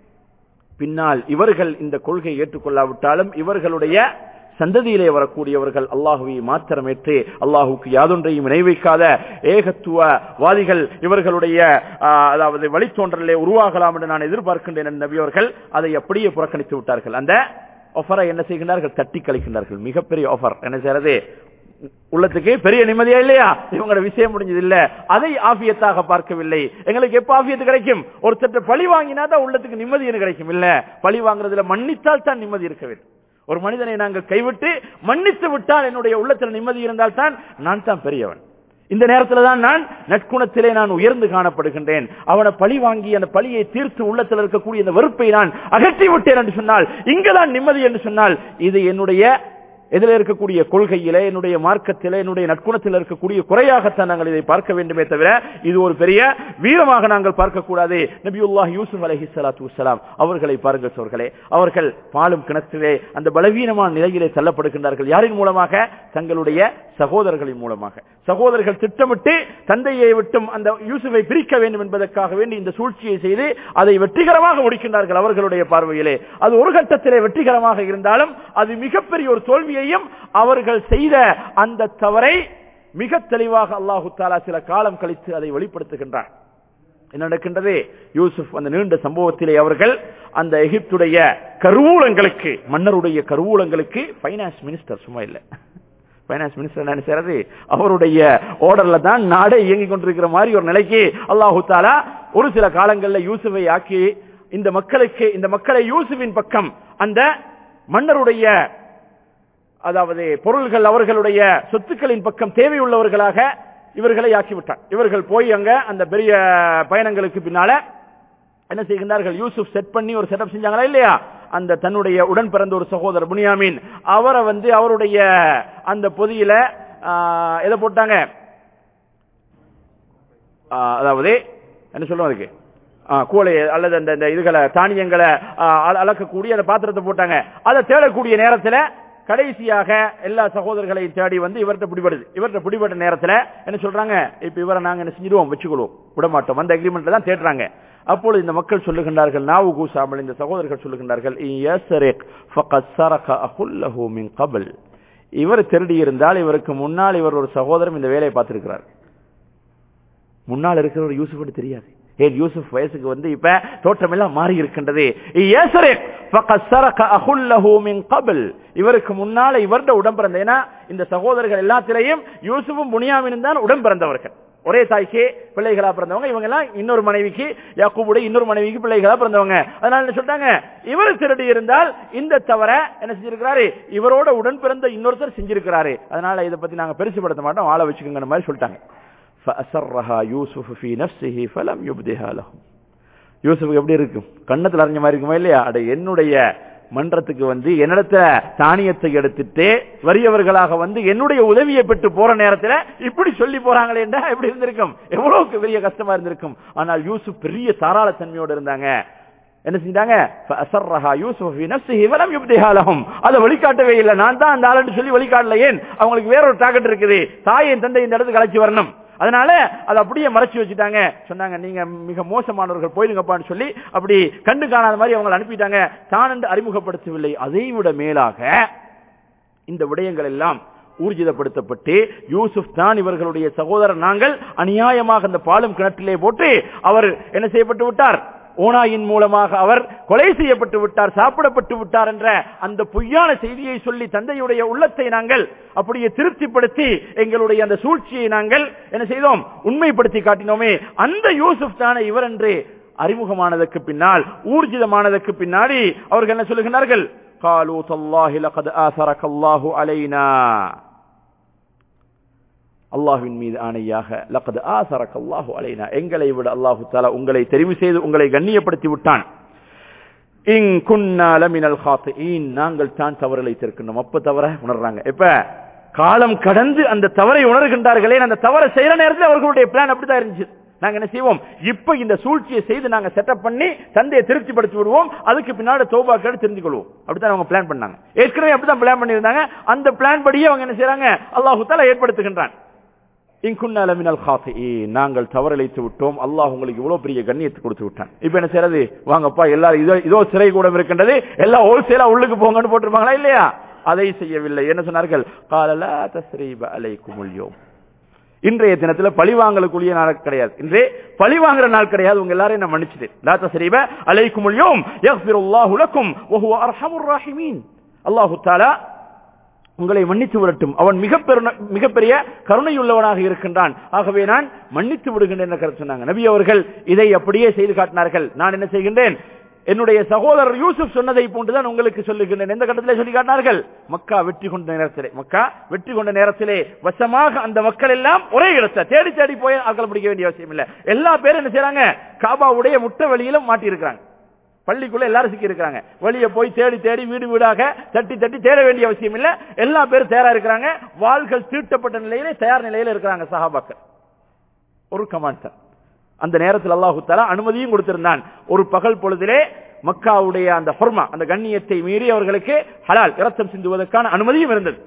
பின்னால் இவர்கள் இந்த கொள்கையை ஏற்றுக்கொள்ளாவிட்டாலும் இவர்களுடைய சந்ததியிலே வரக்கூடியவர்கள் அல்லாஹுவை மாத்திரமேற்று அல்லாஹுக்கு யாதொன்றையும் இணைவைக்காத ஏகத்துவவாதிகள் இவர்களுடைய அதாவது வழித்தோன்றலே உருவாகலாம் என்று நான் எதிர்பார்க்கின்றேன். நபி அவர்கள் அதை அப்படியே புறக்கணித்து விட்டார்கள். அந்த ஆஃபரை என்ன செய்கின்றார்கள், தட்டி கழிக்கின்றார்கள். மிகப்பெரிய ஆஃபர். என்ன செய்யறது, உள்ளத்துக்கு பெரிய நிம்மதியா இல்லையா, இவங்களோட விஷயம் முடிஞ்சது இல்ல, அதை ஆபியத்தாக பார்க்கவில்லை. எங்களுக்கு எப்ப ஆபியத்து கிடைக்கும், ஒருத்தட்ட பழி வாங்கினா தான் உள்ளத்துக்கு நிம்மதி கிடைக்கும். இல்ல, பழி வாங்குறதுல மன்னித்தால் தான் நிம்மதி இருக்க வேண்டும். ஒரு மனிதனை நாங்கள் கைவிட்டு மன்னித்து விட்டால் என்னுடைய உள்ளத்தில் நிம்மதி இருந்தால் தான் நான் தான் பெரியவன். இந்த நேரத்தில் தான் நான் நற்குணத்திலே நான் உயர்ந்து காணப்படுகின்றேன். அவனை பழி வாங்கி அந்த பழியை தீர்த்து உள்ளத்தில் இருக்கக்கூடிய அந்த வெறுப்பை நான் அகற்றி விட்டேன் என்று சொன்னால், இங்குதான் நிம்மதி என்று சொன்னால், இது என்னுடைய எதில் இருக்கக்கூடிய கொள்கையிலே, என்னுடைய மார்க்கத்திலே, என்னுடைய நற்குணத்தில் இருக்கக்கூடிய குறையாகத்தான் நாங்கள் இதை பார்க்க வேண்டுமே தவிர இது ஒரு பெரிய வீரமாக நாங்கள் பார்க்கக்கூடாது. நபியுல்லாஹ் யூசுப் அலைஹிஸ்ஸலாத்து வஸ்ஸலாம் அவர்களை பாருங்கள் சோர்களே, அவர்கள் பாலும் கிணற்றிலே அந்த பலவீனமான நிலையிலே தள்ளப்படுகின்றார்கள். யாரின் மூலமாக, தங்களுடைய சகோதரர்களின் மூலமாக. சகோதரர்கள் திட்டமிட்டு தந்தையை விட்டும் அந்த யூசுஃபை பிரிக்க வேண்டும் என்பதற்காக வேண்டி இந்த சூழ்ச்சியை செய்து அதை வெற்றிகரமாக முடிக்கின்றார்கள் அவர்களுடைய பார்வையிலே. அது ஒரு கட்டத்திலே வெற்றிகரமாக இருந்தாலும் அது மிகப்பெரிய ஒரு தோல்வி. அவர்கள் செய்த அந்த தவறை மிக தெளிவாக அல்லாஹு தஆலா சில காலம் கழித்து அதை வெளிப்படுத்துகின்றார். என்ன நடக்கின்றது, யூசுப் அந்த நீண்ட சம்பவத்திலே அவர்கள் அந்த எகிப்துடைய கருவூலங்களுக்கு, மன்னருடைய கருவூலங்களுக்கு பைனான்ஸ் மினிஸ்டர் சும்மா இல்ல, பைனான்ஸ் மினிஸ்டர் என்ன செய்யறது, அவருடைய ஆர்டர்ல தான் நாடே இயங்கிக் கொண்டிருக்கிற மாதிரி ஒரு நிலைக்கு அல்லாஹு தஆலா ஒரு சில காலங்களில் யூசுஃபை ஆக்கி இந்த மக்களுக்கு, இந்த மக்களை யூசுஃபின் பக்கம், அந்த மன்னருடைய அதாவது பொருள்கள், அவர்களுடைய சொத்துக்களின் பக்கம் தேவையுள்ளவர்களாக இவர்களை ஆக்கிவிட்டார். இவர்கள் போய் அங்க அந்த பெரிய பயணங்களுக்கு பின்னால என்ன செய்கின்றார்கள், யூசுப் செட் பண்ணி ஒரு செட்டப் செஞ்சாங்களா இல்லையா, அந்த தன்னுடைய உடன் பிறந்த ஒரு சகோதரர் புனியாமின், அவரை வந்து அவருடைய அந்த பொதியில எதை போட்டாங்க, அதாவது என்ன சொல்லுவோம் அதுக்கு, கூளை அல்லது அந்த இதுகளை தானியங்களை அளக்கக்கூடிய அந்த பாத்திரத்தை போட்டாங்க. அதை தேடக்கூடிய நேரத்தில் கடைசியாக எல்லா சகோதரர்களையும் தேடி வந்து இவர்கிட்ட பிடிபடுது. இவர்கிட்ட பிடிபட்ட நேரத்தில் என்ன சொல்றாங்க, இப்ப இவரை நாங்க என்ன செஞ்சிடுவோம், வச்சுக்கொள்வோம், விடமாட்டோம், அந்த அக்ரிமெண்ட்ல தான் தேடுறாங்க. அப்பொழுது இந்த மக்கள் சொல்லுகின்றார்கள், நாவு கூசாமல் இந்த சகோதரர்கள் சொல்லுகின்றார்கள், இவர் திருடி இருந்தால் இவருக்கு முன்னால் இவர் ஒரு சகோதரன் இந்த வேலையை பார்த்திருக்கிறார். முன்னால் இருக்கிற ஒரு யூசுஃப் தெரியாது. ஏன் யூசுப் வயசுக்கு வந்து இப்ப தோற்றம் எல்லாம் மாறி இருக்கின்றது. இவருக்கு முன்னால இவருடைய உடன் பிறந்த, ஏன்னா இந்த சகோதரர்கள் எல்லாத்திலையும் யூசுஃபும் புனியாமினும் தான் உடன் பிறந்தவர்கள். ஒரே தாய்க்கு பிள்ளைகளா பிறந்தவங்க. இவங்க எல்லாம் இன்னொரு மனைவிக்கு, யாக்கூபுடைய இன்னொரு மனைவிக்கு பிள்ளைகளா பிறந்தவங்க. அதனால என்ன சொல்றாங்க, இவர் திருடி இருந்தால் இந்த தவிர என்ன செஞ்சிருக்கிறாரு, இவரோட உடன் பிறந்த இன்னொருத்தர் செஞ்சிருக்கிறாரு. அதனால இதை பத்தி நாங்க பெருசுபடுத்த மாட்டோம், ஆள வச்சுக்கோங்க மாதிரி சொல்லிட்டாங்க. فأسرها يوسف في نفسه فلم يبدها لهم. யூசுஃபுக்கு எப்படி இருக்கும், கண்ணத்துல அறிஞ்ச மாதிரி இருக்குமா இல்லையா, அட என்னுடைய மன்றத்துக்கு வந்து என்னிடத்துல தானியத்தை எடுத்துட்டு வறியவர்களாக வந்து என்னுடைய உதவியை பெற்று போற நேரத்துல இப்படி சொல்லி போறாங்களே என்றா எப்படி இருந்திருக்கும், எவ்வளவுக்கு பெரிய கஷ்டமா இருந்திருக்கும். ஆனால் யூசுப் பெரிய தாராள தன்மையோடு இருந்தாங்க. என்ன செஞ்சாங்க, فأسرها يوسف في نفسه ولم يبدها لهم. அதை வெளிக்காட்டவே இல்லை, நான் தான் அந்த ஆளுன்னு சொல்லி வெளிக்காட்டல. ஏன், அவங்களுக்கு வேற ஒரு டார்கெட் இருக்குது, தாயின் தந்தை இந்த இடத்துக்கு அழைச்சி வரணும். அதனால அதை அப்படியே மறைச்சு வச்சுட்டாங்க. சொன்னாங்க, நீங்க மிக மோசமானவர்கள், போயிடுங்கப்பான்னு சொல்லி அப்படி கண்டு காணாத மாதிரி அவங்களை அனுப்பிட்டாங்க. தான் என்று அறிமுகப்படுத்தவில்லை. அதை விட மேலாக இந்த விடயங்கள் எல்லாம் ஊர்ஜிதப்படுத்தப்பட்டு யூசுப் தான் இவர்களுடைய சகோதரர், நாங்கள் அநியாயமாக அந்த பாலும் கிணற்றிலே போட்டு அவர் என்ன செய்யப்பட்டு விட்டார், ஓனாயின் மூலமாக அவர் கொலை செய்யப்பட்டு விட்டார், சாப்பிடப்பட்டு விட்டார் என்ற அந்த பொய்யான செய்தியை சொல்லி தந்தையுடைய உள்ளத்தை நாங்கள் அப்படியே திருப்திப்படுத்தி எங்களுடைய அந்த சூழ்ச்சியை நாங்கள் என்ன செய்தோம், உண்மைப்படுத்தி காட்டினோமே. அந்த யூசுப் தானே இவர் என்று அறிமுகமானதற்கு பின்னால், ஊர்ஜிதமானதற்கு பின்னாடி அவர்கள் என்ன சொல்லுகிறார்கள்? قالوا تالله لقد آثرك الله علينا. அல்லாஹ்வின் மீது ஆணையாக லக்கத் ஆஸரக அல்லாஹு அலைனா, எங்களை விட அல்லாஹு தஆலா உங்களை தெரிவு செய்து உங்களை கண்ணியப்படுத்தி விட்டான். இன் குன்னா லமினல் காத்திஈன், நாங்கள் தான் தவறுகளை இருக்கின்றோம். அப்ப தவற உணர்றாங்க. இப்ப காலம் கடந்து அந்த தவறை உணர்கின்றார்களே, அந்த தவறை செய்யற நேரத்தில் அவர்களுடைய பிளான் அப்படிதான் இருந்துச்சு. நாங்க என்ன செய்வோம், இப்ப இந்த சூழ்ச்சியை செய்து நாங்க செட்டப் பண்ணி தந்தையை திருப்திப்படுத்தி விடுவோம், அதுக்கு பின்னாடி தௌபா கேட்டு தெரிஞ்சு கொள்வோம். அப்படித்தான் அவங்க பிளான் பண்ணாங்க. ஏற்கனவே அப்படித்தான் பிளான் பண்ணியிருந்தாங்க. அந்த பிளான் படியே அவங்க என்ன செய்யறாங்க, அல்லாஹ் தஆலா ஏற்படுத்துகின்றான். இன்குன்னா லமினல் காத்திஈன், நாங்கள் தவறிழைத்து விட்டோம், அல்லாஹ் உங்களுக்கு இவ்வளவு பெரிய கண்ணியத்தை கொடுத்து விட்டான். இப்ப என்ன செய்யறது, வாங்கப்பா எல்லாரும் இதோ இதோ சிறை கூடம் இருக்கின்றது, எல்லாம் ஹோல்சேலா உள்ளுக்கு போங்கன்னு போட்டிருப்பாங்களா இல்லையா? அதை செய்யவில்லை. என்ன சொன்னார்கள்? قال لا تثريب عليكم اليوم. இன்றைய தினத்துல பழிவாங்கலுக்குரிய நாள் கிடையாது, இன்றே பழிவாங்குற நாள் கிடையாது, உங்க எல்லாரையும் நான் மன்னிச்சிட்டேன். லா தஸ்ரீப அலைக்குமுல் யௌம் யக்ஃபிருல்லாஹு லக்கும் வஹுவ அர்ஹமுர் ராஹிமீன். அல்லாஹ் தஆலா உங்களை மன்னித்து விடட்டும், அவன் மிக மிகப்பெரிய கருணையுள்ளவனாக இருக்கின்றான், ஆகவே நான் மன்னித்து விடுகின்றேன் என்ற கருத்து சொன்னாங்க. நபி அவர்கள் இதை அப்படியே செய்து காட்டினார்கள். நான் என்ன செய்கின்றேன், என்னுடைய சகோதரர் யூசுப் சொன்னதை போன்றுதான் உங்களுக்கு சொல்லுகின்றேன். எந்த கட்டத்திலே சொல்லி காட்டினார்கள்? மக்கா வெற்றி கொண்ட நேரத்திலே, மக்கா வெற்றி கொண்ட நேரத்திலே வசமாக அந்த மக்கள் எல்லாம் ஒரே இடத்துல தேடி தேடி போய் ஆக்கள் பிடிக்க வேண்டிய அவசியம் இல்லை. எல்லா பேரும் என்ன செய்யறாங்க, காபாவுடைய முட்டை வெளியிலும் மாட்டி இருக்கிறாங்க, பள்ளிக்குள்ள எல்லாரும் சிக்கி இருக்கிறாங்க. வெளியே போய் தேடி தேடி வீடு வீடாக தட்டி தட்டி தேட வேண்டிய அவசியம் இல்ல, எல்லா பேரும் தயாரா இருக்கிறாங்க. வாள்கள் தீட்டப்பட்ட நிலையிலே தயார் நிலையில இருக்கிறாங்க சஹாபாக்கள். ஒரு கமாண்ட் அந்த நேரத்தில் அல்லாஹு தஆலா அனுமதியும் கொடுத்திருந்தான். ஒரு பகல் பொழுதிலே மக்காவுடைய அந்த ஹுர்மா, அந்த கண்ணியத்தை மீறி அவர்களுக்கு ஹலால் இரத்தம் சிந்துவதற்கான அனுமதியும் இருந்தது.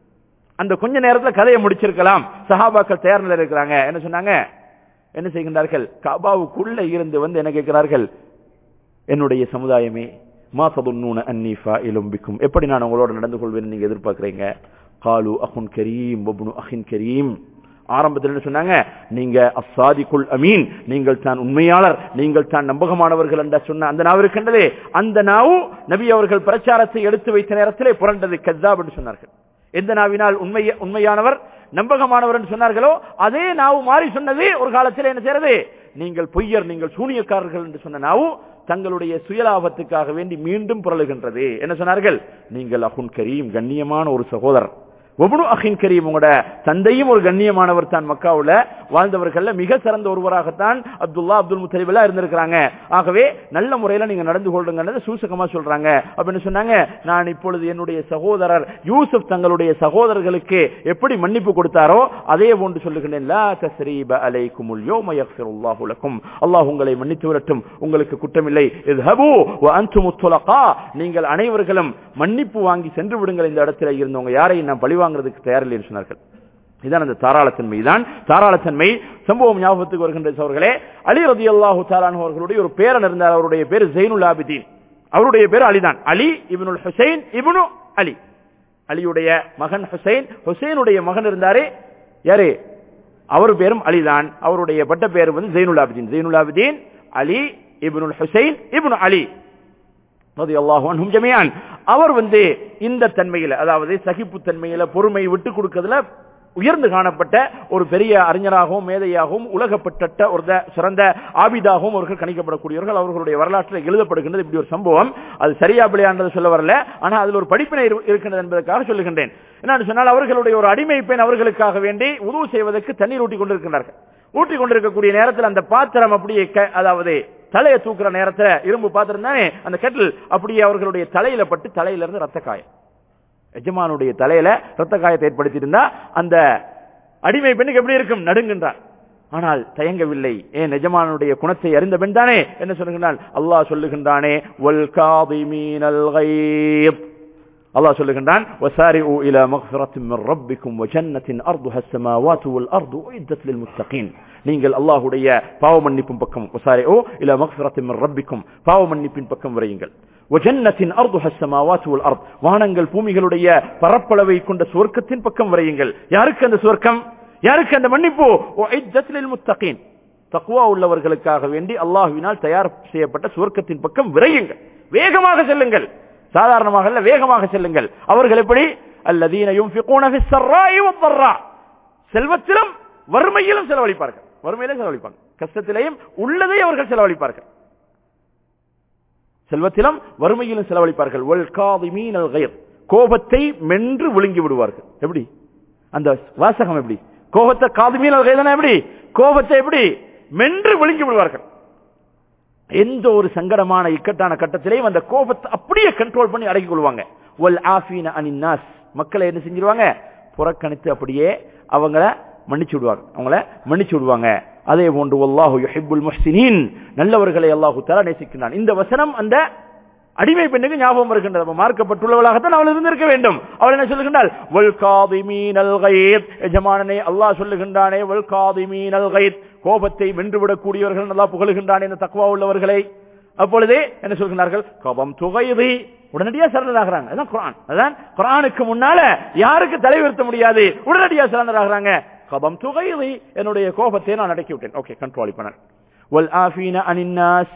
அந்த கொஞ்ச நேரத்தில் கதையை முடிச்சிருக்கலாம். சஹாபாக்கள் தயார் நிலையில் இருக்கிறாங்க. என்ன சொன்னாங்க, என்ன செய்கின்றார்கள், காபாவுக்குள்ள இருந்து வந்து என்ன கேட்கிறார்கள், என்னுடைய சமுதாயமே மா ததுன்னூன அன்னி ஃபாயிலும் பிக்கும், எப்படி நான் உங்களோட நடந்து கொள்வேன் நீங்க எதிர்பார்க்கிறீங்க? காலு அஹுன் கரீம் வப்னு அஹின் கரீம். ஆரம்பத்தில் என்ன சொன்னாங்க, நீங்க அஸ்ஸாதிகுல் அமீன், நீங்கள் தான் உண்மையாளர், நீங்கள் தான் நம்பகமானவர்கள் என்ற சொன்ன அந்த நாவு இருக்கின்றதே, அந்த நாவு நபி அவர்கள் பிரச்சாரத்தை எடுத்து வைத்த நேரத்திலே புரண்டது கஸ்ஸாப் என்று சொன்னார்கள். எந்த நாவினால் உண்மை உண்மையானவர் நம்பகமானவர் என்று சொன்னார்களோ அதே நாவு மாறி சொன்னது ஒரு காலத்தில் என்ன செய்யறது, நீங்கள் பொய்யர், நீங்கள் சூனியக்காரர்கள் என்று சொன்ன நாவு தங்களுடைய சுயலாபத்துக்காக வேண்டி மீண்டும் புரளுகின்றது. என்ன சொன்னார்கள், நீங்கள் அஹுன் கரீம், கண்ணியமான ஒரு சகோதரர், ஒபுனு அஹின் கரீம், உங்களோட தந்தையும் ஒரு கண்ணியமானவர் தான், மக்காவுல வாழ்ந்தவர்கள் மிக சிறந்த ஒருவராகத்தான் அப்துல்லா அப்துல் முத்தலிப் எல்லாம் இருந்திருக்கிறாங்க, ஆகவே நல்ல முறையில நீங்க நடந்து கொள்ளுங்க சூசகமா சொல்றாங்க. அப்படின்னு சொன்னாங்க, நான் இப்பொழுது என்னுடைய சகோதரர் யூசுப் தங்களுடைய சகோதரர்களுக்கு எப்படி மன்னிப்பு கொடுத்தாரோ அதே போன்று சொல்லுகின்றேன். லா தஸ்ரீப அலைக்குமுல் யௌம யக்ஃபிருல்லாஹு லக்கும், அல்லாஹ் உங்களை மன்னித்து விடட்டும், உங்களுக்கு குற்றமில்லை. இத்ஹபு வ அன்துமுத் துலகா, நீங்கள் அனைவர்களும் மன்னிப்பு வாங்கி சென்று விடுங்கள், இந்த இடத்துல இருந்தவங்க யாரையும் நான் பழிவாங்க தயாரில்லை என்று சொன்னார்கள். இதான் அந்த தாராளத்தன்மை தான். தாராளத்தன்மை சம்பவம் ஞாபகத்துக்கு வருகின்ற சகோதரர்களே, அலி ரலியல்லாஹு தஆலா அன்ஹு அவர்களுடைய ஒரு பேரன் இருந்தார். அவருடைய பேர் ஜைனுல் ஆபிதீன். அவருடைய பேர் அலிதான். அலி இப்னுல் ஹுசைன் இப்னு அலி. அலியுடைய மகன் ஹுசைன், ஹுசைனுடைய மகன் இருந்தாரே யாரு, அவர் பேரும் அலிதான். அவருடைய பட்ட பேர் வந்து ஜைனுல் ஆபிதீன். ஜைனுல் ஆபிதீன் அலி இப்னுல் ஹுசைன் இப்னு அலி ரலியல்லாஹு அன்ஹும் ஜமீஅன். அவர் வந்து இந்த தன்மையில, அதாவது சகிப்பு தன்மையில, பொறுமை, விட்டு கொடுக்கிறதுல உயர்ந்து காணப்பட்ட ஒரு பெரிய அறிஞராகவும் மேதையாகவும் உலகப்பட்ட ஒரு சிறந்த ஆபிதாகவும் அவர்கள் கணிக்கப்படக்கூடியவர்கள். அவர்களுடைய வரலாற்றில் எழுதப்படுகின்றது இப்படி ஒரு சம்பவம். அது சரியா பிள்ளையானது சொல்ல வரல, ஆனா அதில் ஒரு படிப்பினை இருக்கின்றது என்பதற்காக சொல்லுகின்றேன். என்னன்னு சொன்னால், அவர்களுடைய ஒரு அடிமை பெண் அவர்களுக்காக வேண்டி உதவு செய்வதற்கு தண்ணீர் ஊட்டி கொண்டிருக்கின்றார்கள். ஊட்டி கொண்டிருக்கக்கூடிய நேரத்தில் அந்த பாத்திரம் அப்படியே, அதாவது தலையை தூக்குற நேரத்தில் இரும்பு பாத்திரம் தானே அந்த கெட்டில், அப்படியே அவர்களுடைய தலையில பட்டு தலையிலிருந்து ரத்த காயம், எஜமானுடைய தலையில ரத்த காயத்தை ஏற்படுத்தி இருந்தா அந்த அடிமை பெண்ணுக்கு எப்படி இருக்கும், நடுங்கின்றார். ஆனால் தயங்கவில்லை. ஏன், எஜமானுடைய குணத்தை அறிந்த பெண் தானே. என்ன சொல்லுகின்றான், அல்லாஹ் சொல்லுகின்றானே, வல் காதிமீனல் கைப், அல்லாஹ் சொல்லுகின்றான், வசாரிஉ இலா மக்ஃபிரத்தின் மின் ரப்பிக்கும் வ ஜன்னத்தின் அர்துஹா ஸமாவாத்து வல் அர்து உஇத்தத் லில் முத்தகீன். நீங்கள் அல்லாஹ்வுடைய பாவ மன்னிப்பின் பக்கம், வசாரிஉ இலா மக்ஃபிரத்தின் மின் ரப்பிக்கும், பாவ மன்னிப்பின் பக்கம் விரையுங்கள். வ ஜன்னத்தின் அர்துஹா ஸமாவாத்து வல் அர்து, வானங்கள் பூமிகளுடைய பரப்பளவை கொண்ட சுவர்க்கத்தின் பக்கம் விரையுங்கள். யாருக்கு அந்த சுவர்க்கம், யாருக்கு அந்த மன்னிப்பு? உஇத்தத் லில் முத்தகீன், தக்வா உள்ளவர்களுக்காக வேண்டி அல்லாஹ்வினால் தயார் செய்யப்பட்ட சுவர்க்கத்தின் பக்கம் விரையுங்கள், வேகமாக செல்லுங்கள். சாதாரணமாக அல்ல, வேகமாக செல்லுங்கள். அவர்கள் எப்படி? அல்லதீன யுன்ஃபிகூன ஃபிஸ் ஸர்ராஇ வத்-ضர்ரா, செல்வத்திலும் வறுமையிலும் செலவழிப்பார்கள். வறுமையிலும் செலவழிப்பாங்க, கஷ்டத்திலேயும் உள்ளதை அவர்கள் செலவழிப்பார்கள். செல்வத்திலும் வறுமையிலும் செலவழிப்பார்கள். வல் காதிமீனல் கைர், கோபத்தை மென்று விழுங்கி விடுவார்கள். எப்படி அந்த வாசகம்? எப்படி கோபத்தை காதிமீனல் கைர்னா எப்படி? கோபத்தை எப்படி மென்று விழுங்கி விடுவார்கள். எந்த ஒரு சங்கடமான இக்கட்டான கட்டத்திலேயும் அந்த கோபத்தை அப்படியே கண்ட்ரோல் பண்ணி அடக்கிக் கொள்வாங்க. வல் ஆஃபீன அனின் நாஸ், மக்களை என்ன செஞ்சிருவாங்க? புறக்கணித்து அப்படியே அவங்கள மன்னிச்சு விடுவாங்க, அவங்கள மன்னிச்சு விடுவாங்க. அதே போன்று வல்லாஹு யுஹிப்புல் முஹ்சினீன், நல்லவர்களை அல்லாஹ் தஆலா நேசிக்கிறான். இந்த வசனம் அந்த அடிமை பெண்ணுக்கு ஞாபகம் இருக்கின்றது. மார்க்கப்பட்டுள்ளவளாகத்தான் அவள் இருந்திருக்க வேண்டும். அவள் என்ன சொல்லுகின்றாள்? வல் காதிமீனல் கைத், எஜமானனே அல்லாஹ் சொல்லுகின்றானே வல் காதிமீனல் கைத், கோபத்தை வென்றுவிடக் கூடியவர்கள் அல்லாஹ் புகழுகின்றான் இந்த தக்வா உள்ளவர்களை. அப்பொழுதே என்ன சொல்கிறார்கள்? கபம் துகைதி, உடனடியா சரண்டர் ஆகிறாங்க. அதான் குர்ஆன். அதான் குர்ஆனுக்கு முன்னால யாருக்கு தலைவர்த்த முடியாது, உடனடியா சரண்டர் ஆகிறாங்க. கபம் துகைதி, என்னுடைய கோபத்தை நான் அடக்கி விட்டேன். ஓகே, கண்ட்ரோல் பண்ணேன். வல் ஆஃபீன அனின் நாஸ்,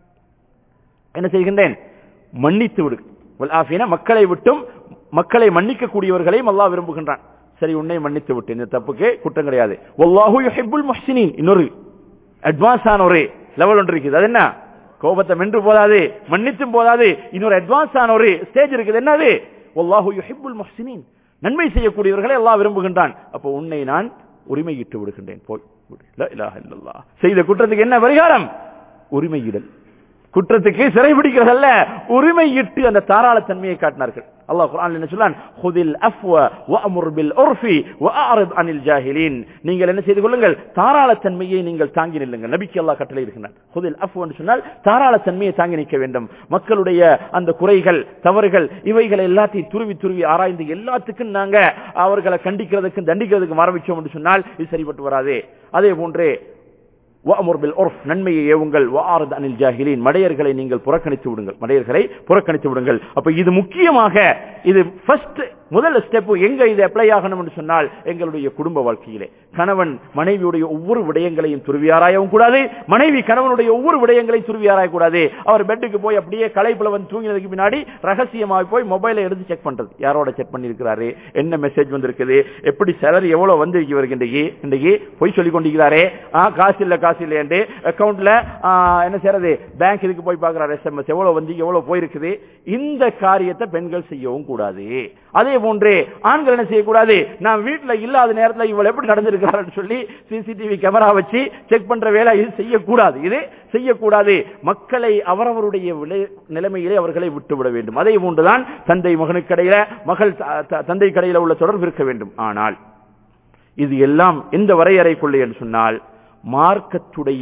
என்ன செய்கின்றேன்? மன்னித்து விடு. வல் ஆஃபீன, மக்களை விட்டும் மக்களை மன்னிக்க கூடியவர்களையும் அல்லாஹ் விரும்புகின்றான். சரி, உன்னை மன்னித்து விட்டு, இந்த தப்புக்கு குற்றம் கிடையாது. வல்லாஹு யுஹிப்புல் முஹ்சினீன், இன்னொரு அட்வான்ஸ் ஆன ஒரு லெவல் ஒன்று இருக்குது. அது என்ன? கோபத்தை வென்று போதாது, மன்னித்தும் போதாது, இன்னொரு அட்வான்ஸ் ஆன ஒரு ஸ்டேஜ் இருக்குது. என்னது? வல்லாஹு யுஹிப்புல் முஹ்சினீன், நன்மை செய்யக்கூடியவர்களை அல்லாஹ் விரும்புகின்றான். அப்போ உன்னை நான் உரிமையிட்டு விடுகின்றேன், போய் லா இலாஹ இல்லல்லாஹ். செய்த குற்றத்துக்கு என்ன பரிகாரம்? உரிமையிடல். குற்றத்துக்கு சிறை பிடிக்கிறதல்ல, உரிமையிட்டு அந்த தாராளத்தன்மையை காட்டினார்கள். அல்லாஹ் குர்ஆன்ல என்ன சொல்றான்? ஹுதில் அஃப்வ வஅமுர் பில் உர்ஃபி வஅரித் அனில் ஜாஹிலீன், நீங்கள் என்ன செய்து கொள்ளுங்கள்? தாராளத்தன்மையை நீங்கள் தாங்கி நில்லுங்கள். நபிக்கு அல்லாஹ் கட்டளை இருக்கிறான். ஹுதில் அஃப்வ என்று சொன்னால் தாராளத்தன்மையை தாங்கி நிற்க வேண்டும். மக்களுடைய அந்த குறைகள் தவறுகள் இவைகளை எல்லாத்தையும் துருவி துருவி ஆராய்ந்து எல்லாத்துக்கும் நாங்க அவர்களை கண்டிக்கிறதுக்கு தண்டிக்கிறதுக்கு ஆரம்பிச்சோம் என்று சொன்னால் இது சரிபட்டு வராது. அதே போன்றே வஅமுர் பில் உர்ஃப், நன்மையை ஏவுங்கள். வஅரித் அனில் ஜாஹிலீன், மடையர்களை நீங்கள் புறக்கணித்து விடுங்கள், மடையர்களை புறக்கணித்து விடுங்கள். அப்ப இது முக்கியமாக, இது ஃபர்ஸ்ட் முதல் ஸ்டெப். எங்க இது அப்ளை ஆகணும் என்று சொன்னால் எங்களுடைய குடும்ப வாழ்க்கையிலே கணவன் மனைவியுடைய ஒவ்வொரு விடயங்களையும் துருவியாராயவும் கூடாது, மனைவி கணவனுடைய ஒவ்வொரு விடயங்களையும் துருவியாராய கூடாது. அவர் பெட்டுக்கு போய் அப்படியே களைப்புல வந்து தூங்கினதுக்கு பின்னாடி ரகசியமாக போய் மொபைலை எடுத்து செக் பண்றது, யாரோட செக் பண்ணிருக்கிறாரு, என்ன மெசேஜ் வந்திருக்குது, எப்படி சேலரி எவ்வளவு வந்து இன்றைக்கு இன்றைக்கு போய் சொல்லி கொண்டிருக்கிறாரே, காசு இல்ல காசு இல்லை என்று அக்கவுண்ட்ல என்ன செய்யறது, பேங்க் இதுக்கு போய் பார்க்கிறார், எஸ்எம்எஸ் எவ்வளவு வந்து எவ்வளவு போயிருக்குது. இந்த காரியத்தை பெண்கள் செய்யவும் கூடாது. அதே போன்றே ஆண்கள் என்ன செய்யக்கூடாது? நான் வீட்டுல இல்லாத நேரத்தில் இவள் எப்படி நடந்திருக்கிறார் சொல்லி சிசிடிவி கேமரா வச்சு செக் பண்ற வேலை இது செய்யக்கூடாது. இது செய்யக்கூடாது. மக்களை அவரவருடைய நிலைமையிலே அவர்களை விட்டுவிட வேண்டும். அதே போன்றுதான் தந்தை மகனுக்கு இடையில, மகள் தந்தை கடையில உள்ள தொடர்பு இருக்க வேண்டும். ஆனால் இது எல்லாம் எந்த வரையறைக்குள்ளே என்று சொன்னால் மார்க்கத்துடைய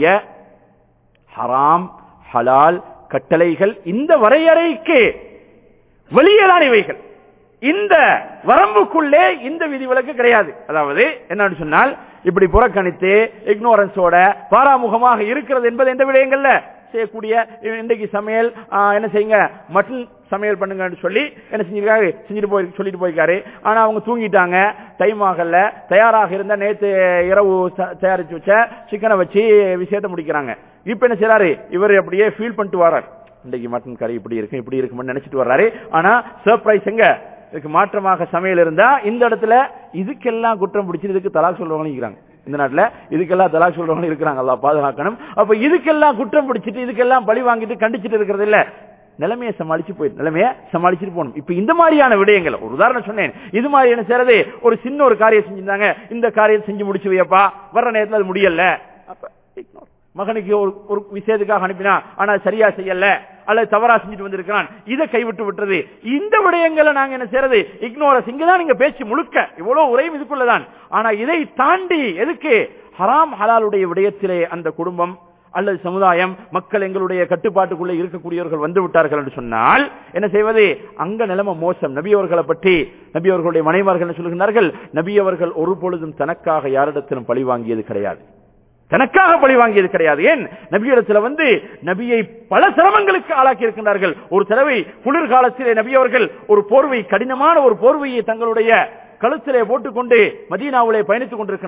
ஹராம் ஹலால் கட்டளைகள் இந்த வரையறைக்கு வெளியேதான் இவைகள். இந்த வரம்புக்குள்ளே இந்த விதிவிலக்கு கிடையாது. அதாவது என்னன்னு சொன்னால் இப்படி புறக்கணித்து இக்னோரன்ஸோட பாராமுகமாக இருக்கிறது என்பது எந்த விடயங்கள்ல செய்யக்கூடிய இன்றைக்கு சமையல் என்ன செய்யுங்க, மட்டன் சமையல் பண்ணுங்கன்னு சொல்லி என்ன செஞ்சிருக்காரு, செஞ்சுட்டு போய் சொல்லிட்டு போயிருக்காரு. ஆனா அவங்க தூங்கிட்டாங்க, டைம் ஆகல, தயாராக இருந்த நேற்று இரவு தயாரிச்சு வச்ச சிக்கனை வச்சு விஷயத்தை முடிக்கிறாங்க. இப்ப என்ன செய்யறாரு, இவர் அப்படியே ஃபீல் பண்ணிட்டு வர்றாரு, இன்றைக்கு மட்டன் கறி இப்படி இருக்கு இப்படி இருக்குன்னு நினைச்சிட்டு வர்றாரு. ஆனா சர்ப்ரைஸ் எங்க, இதுக்கு மாற்றமாக சமையல் இருந்தா இந்த இடத்துல இதுக்கெல்லாம் குற்றம் பிடிச்சி இதுக்கு தலாக் சொல்றவங்களும் இருக்கிறாங்க. இந்த நாட்டுல இதுக்கெல்லாம் தலாக் சொல்றவங்களும் இருக்கிறாங்க. அல்லாஹ் பாதுகாக்கணும். அப்ப இதுக்கெல்லாம் குற்றம் பிடிச்சிட்டு இதுக்கெல்லாம் பழி வாங்கிட்டு கண்டிச்சிட்டு இருக்கிறது இல்ல, நிலைமையை சமாளிச்சு போயிடும், நிலைமையை சமாளிச்சுட்டு போகணும். இப்ப இந்த மாதிரியான விடயங்கள் ஒரு உதாரணம் சொன்னேன். இது மாதிரி என்ன செய்யறது, ஒரு சின்ன ஒரு காரியம் செஞ்சிருந்தாங்க, இந்த காரியம் செஞ்சு முடிச்சு வையப்பா, வர்ற நேரத்தில் அது முடியல, அப்ப இக்னோர். மகனுக்கு ஒரு விஷயத்துக்காக அனுப்பினா ஆனா சரியா செய்யல அல்லது தவறா செஞ்சுட்டு வந்திருக்கான், இதை கைவிட்டு விட்டுறது. இந்த விடயங்களை நாங்க என்ன செய்யறது, இக்னோரன்ஸ். இங்கதான் நீங்க பேச்சு முழுக்க இவ்வளவு உரையும் இதுக்குள்ளதான். ஆனா இதை தாண்டி எதுக்கு ஹராம் ஹலாலுடைய விடயத்திலே அந்த குடும்பம் அல்லது சமுதாயம் மக்கள் எங்களுடைய கட்டுப்பாட்டுக்குள்ளே இருக்கக்கூடியவர்கள் வந்து விட்டார்கள் என்று சொன்னால் என்ன செய்வது, அங்க நிலைமை மோசம். நபி அவர்களை பற்றி நபி அவர்களுடைய மனைவார்கள் சொல்லுகிறார்கள், நபி அவர்கள் ஒரு பொழுதும் தனக்காக யாரிடத்திலும் பழி வாங்கியது கிடையாது, தனக்காக பழி வாங்கியது கிடையாது. ஏன், நபியிடத்தில் வந்து நபியை பல சிரமங்களுக்கு ஆளாக்கி இருக்கின்றார்கள். ஒரு தடவை குளிர்காலத்திலே நபி அவர்கள் ஒரு போர்வை, கடினமான ஒரு போர்வையை தங்களுடைய கழுத்திலே போட்டுக்கொண்டு மதீனாவிலே பயணித்துக் கொண்டிருக்கின்றார்.